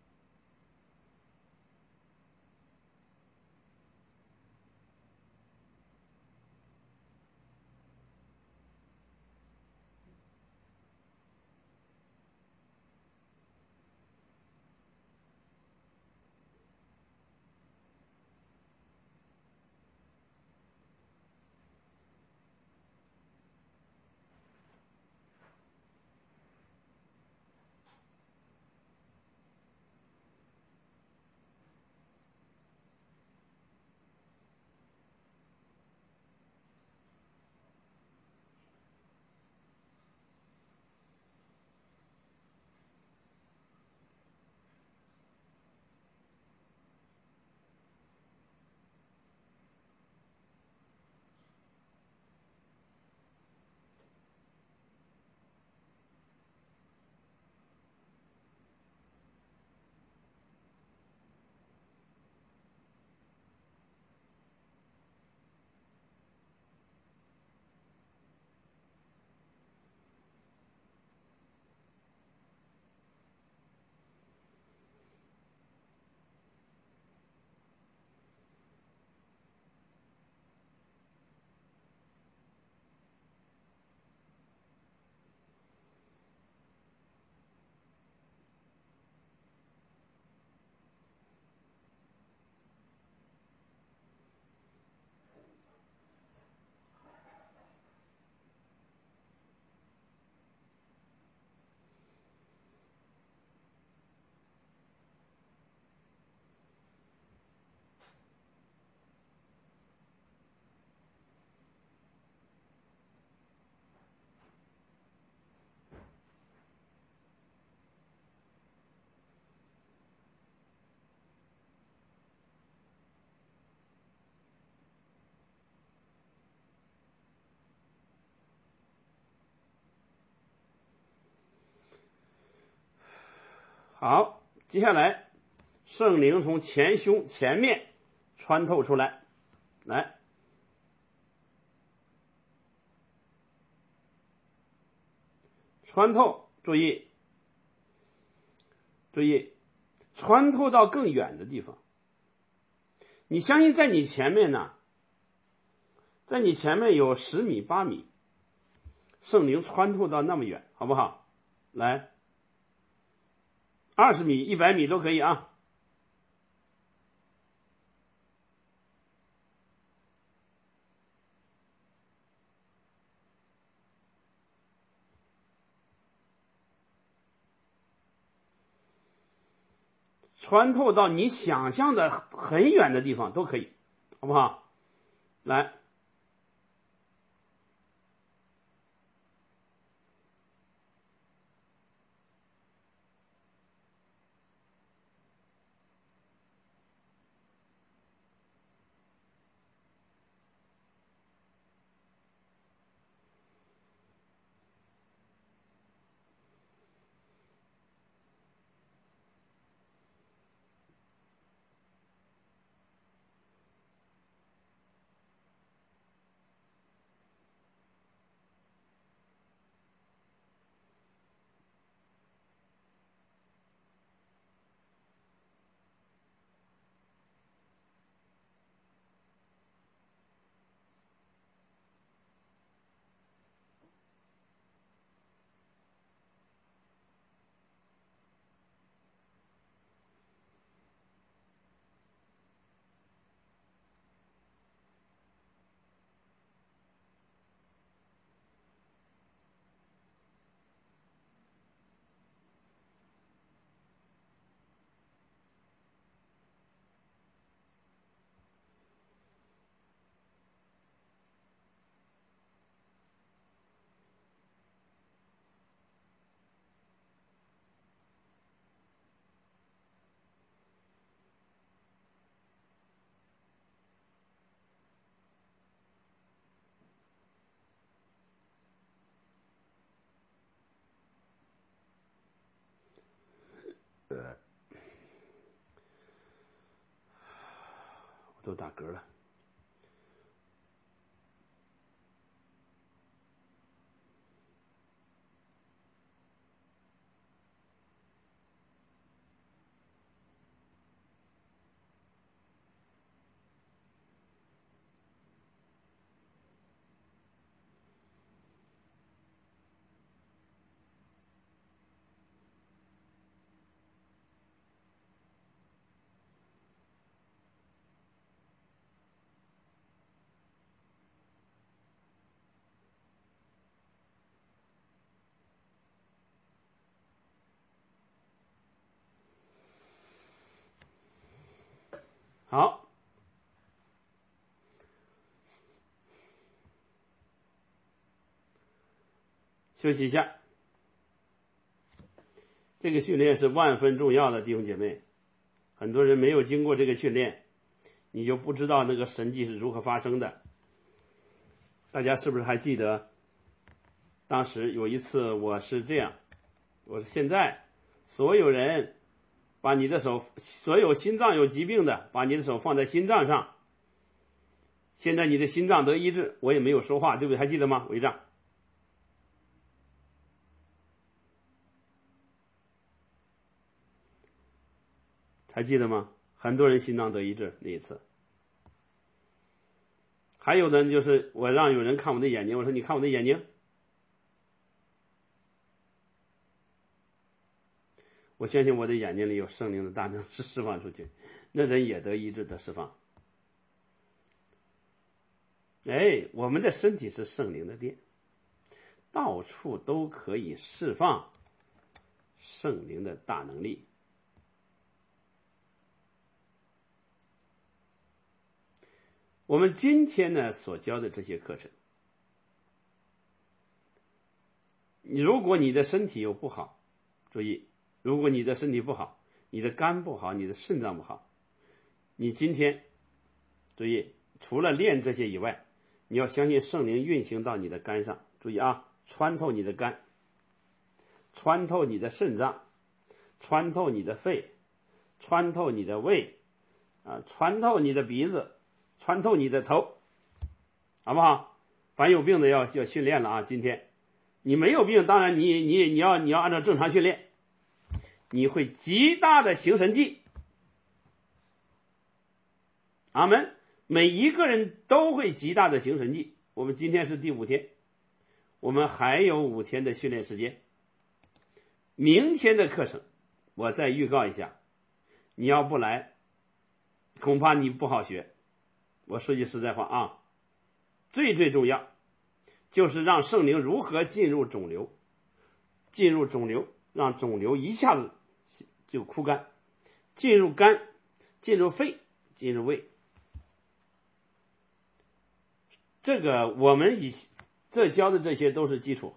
好，接下来圣灵从前胸前面穿透出来，来，穿透，注意，注意，穿透到更远的地方。你相信在你前面呢，在你前面有十米、八米，圣灵穿透到那么远，好不好？来。二十米、一百米都可以啊。穿透到你想象的很远的地方都可以，好不好？来。 都打嗝了。好，休息一下。这个训练是万分重要的，弟兄姐妹。很多人没有经过这个训练，你就不知道那个神迹是如何发生的。大家是不是还记得，当时有一次我是这样，我说现在所有人把你的手，所有心脏有疾病的，把你的手放在心脏上。现在你的心脏得医治，我也没有说话，对不对？还记得吗？违章。还记得吗？很多人心脏得医治那一次。还有呢，就是我让有人看我的眼睛，我说你看我的眼睛。我相信我的眼睛里有圣灵的大能是释放出去，那人也得医治得释放。哎，我们的身体是圣灵的殿，到处都可以释放圣灵的大能力。我们今天呢所教的这些课程，如果你的身体有不好，注意，如果你的身体不好，你的肝不好，你的肾脏不好，你今天注意，除了练这些以外，你要相信圣灵运行到你的肝上，注意啊，穿透你的肝，穿透你的肾脏，穿透你的肺，穿透你的胃啊，穿透你的鼻子，穿透你的头，好不好？凡有病的要要训练了啊！今天你没有病，当然你你你要你要按照正常训练，你会极大的行神迹。阿门！每一个人都会极大的行神迹。我们今天是第五天，我们还有五天的训练时间。明天的课程我再预告一下，你要不来，恐怕你不好学。我说句实在话啊，最最重要就是让圣灵如何进入肿瘤，进入肿瘤，让肿瘤一下子就枯干，进入肝，进入肺，进入胃。这个我们以这教的这些都是基础，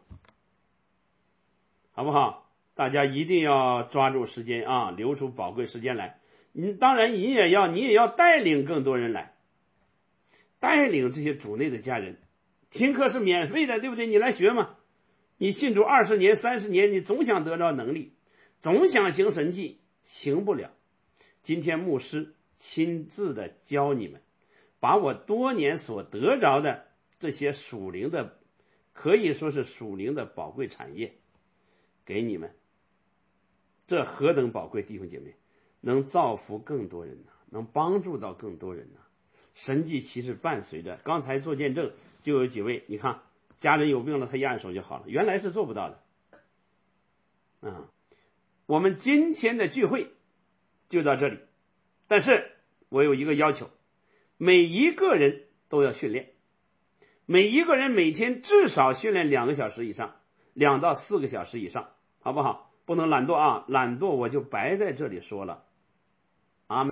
好不好？大家一定要抓住时间啊，留出宝贵时间来。你当然你也要你也要带领更多人来，带领这些主内的家人。听课是免费的，对不对？你来学嘛。你信主二十年、三十年，你总想得到能力，总想行神迹，行不了。今天牧师亲自的教你们，把我多年所得着的这些属灵的，可以说是属灵的宝贵产业给你们。这何等宝贵，弟兄姐妹，能造福更多人呢，能帮助到更多人呢。神迹其实伴随着，刚才做见证就有几位，你看家人有病了，他一按手就好了，原来是做不到的。嗯，我们今天的聚会就到这里，但是我有一个要求，每一个人都要训练，每一个人每天至少训练两个小时以上，两到四个小时以上，好不好？不能懒惰啊，懒惰我就白在这里说了。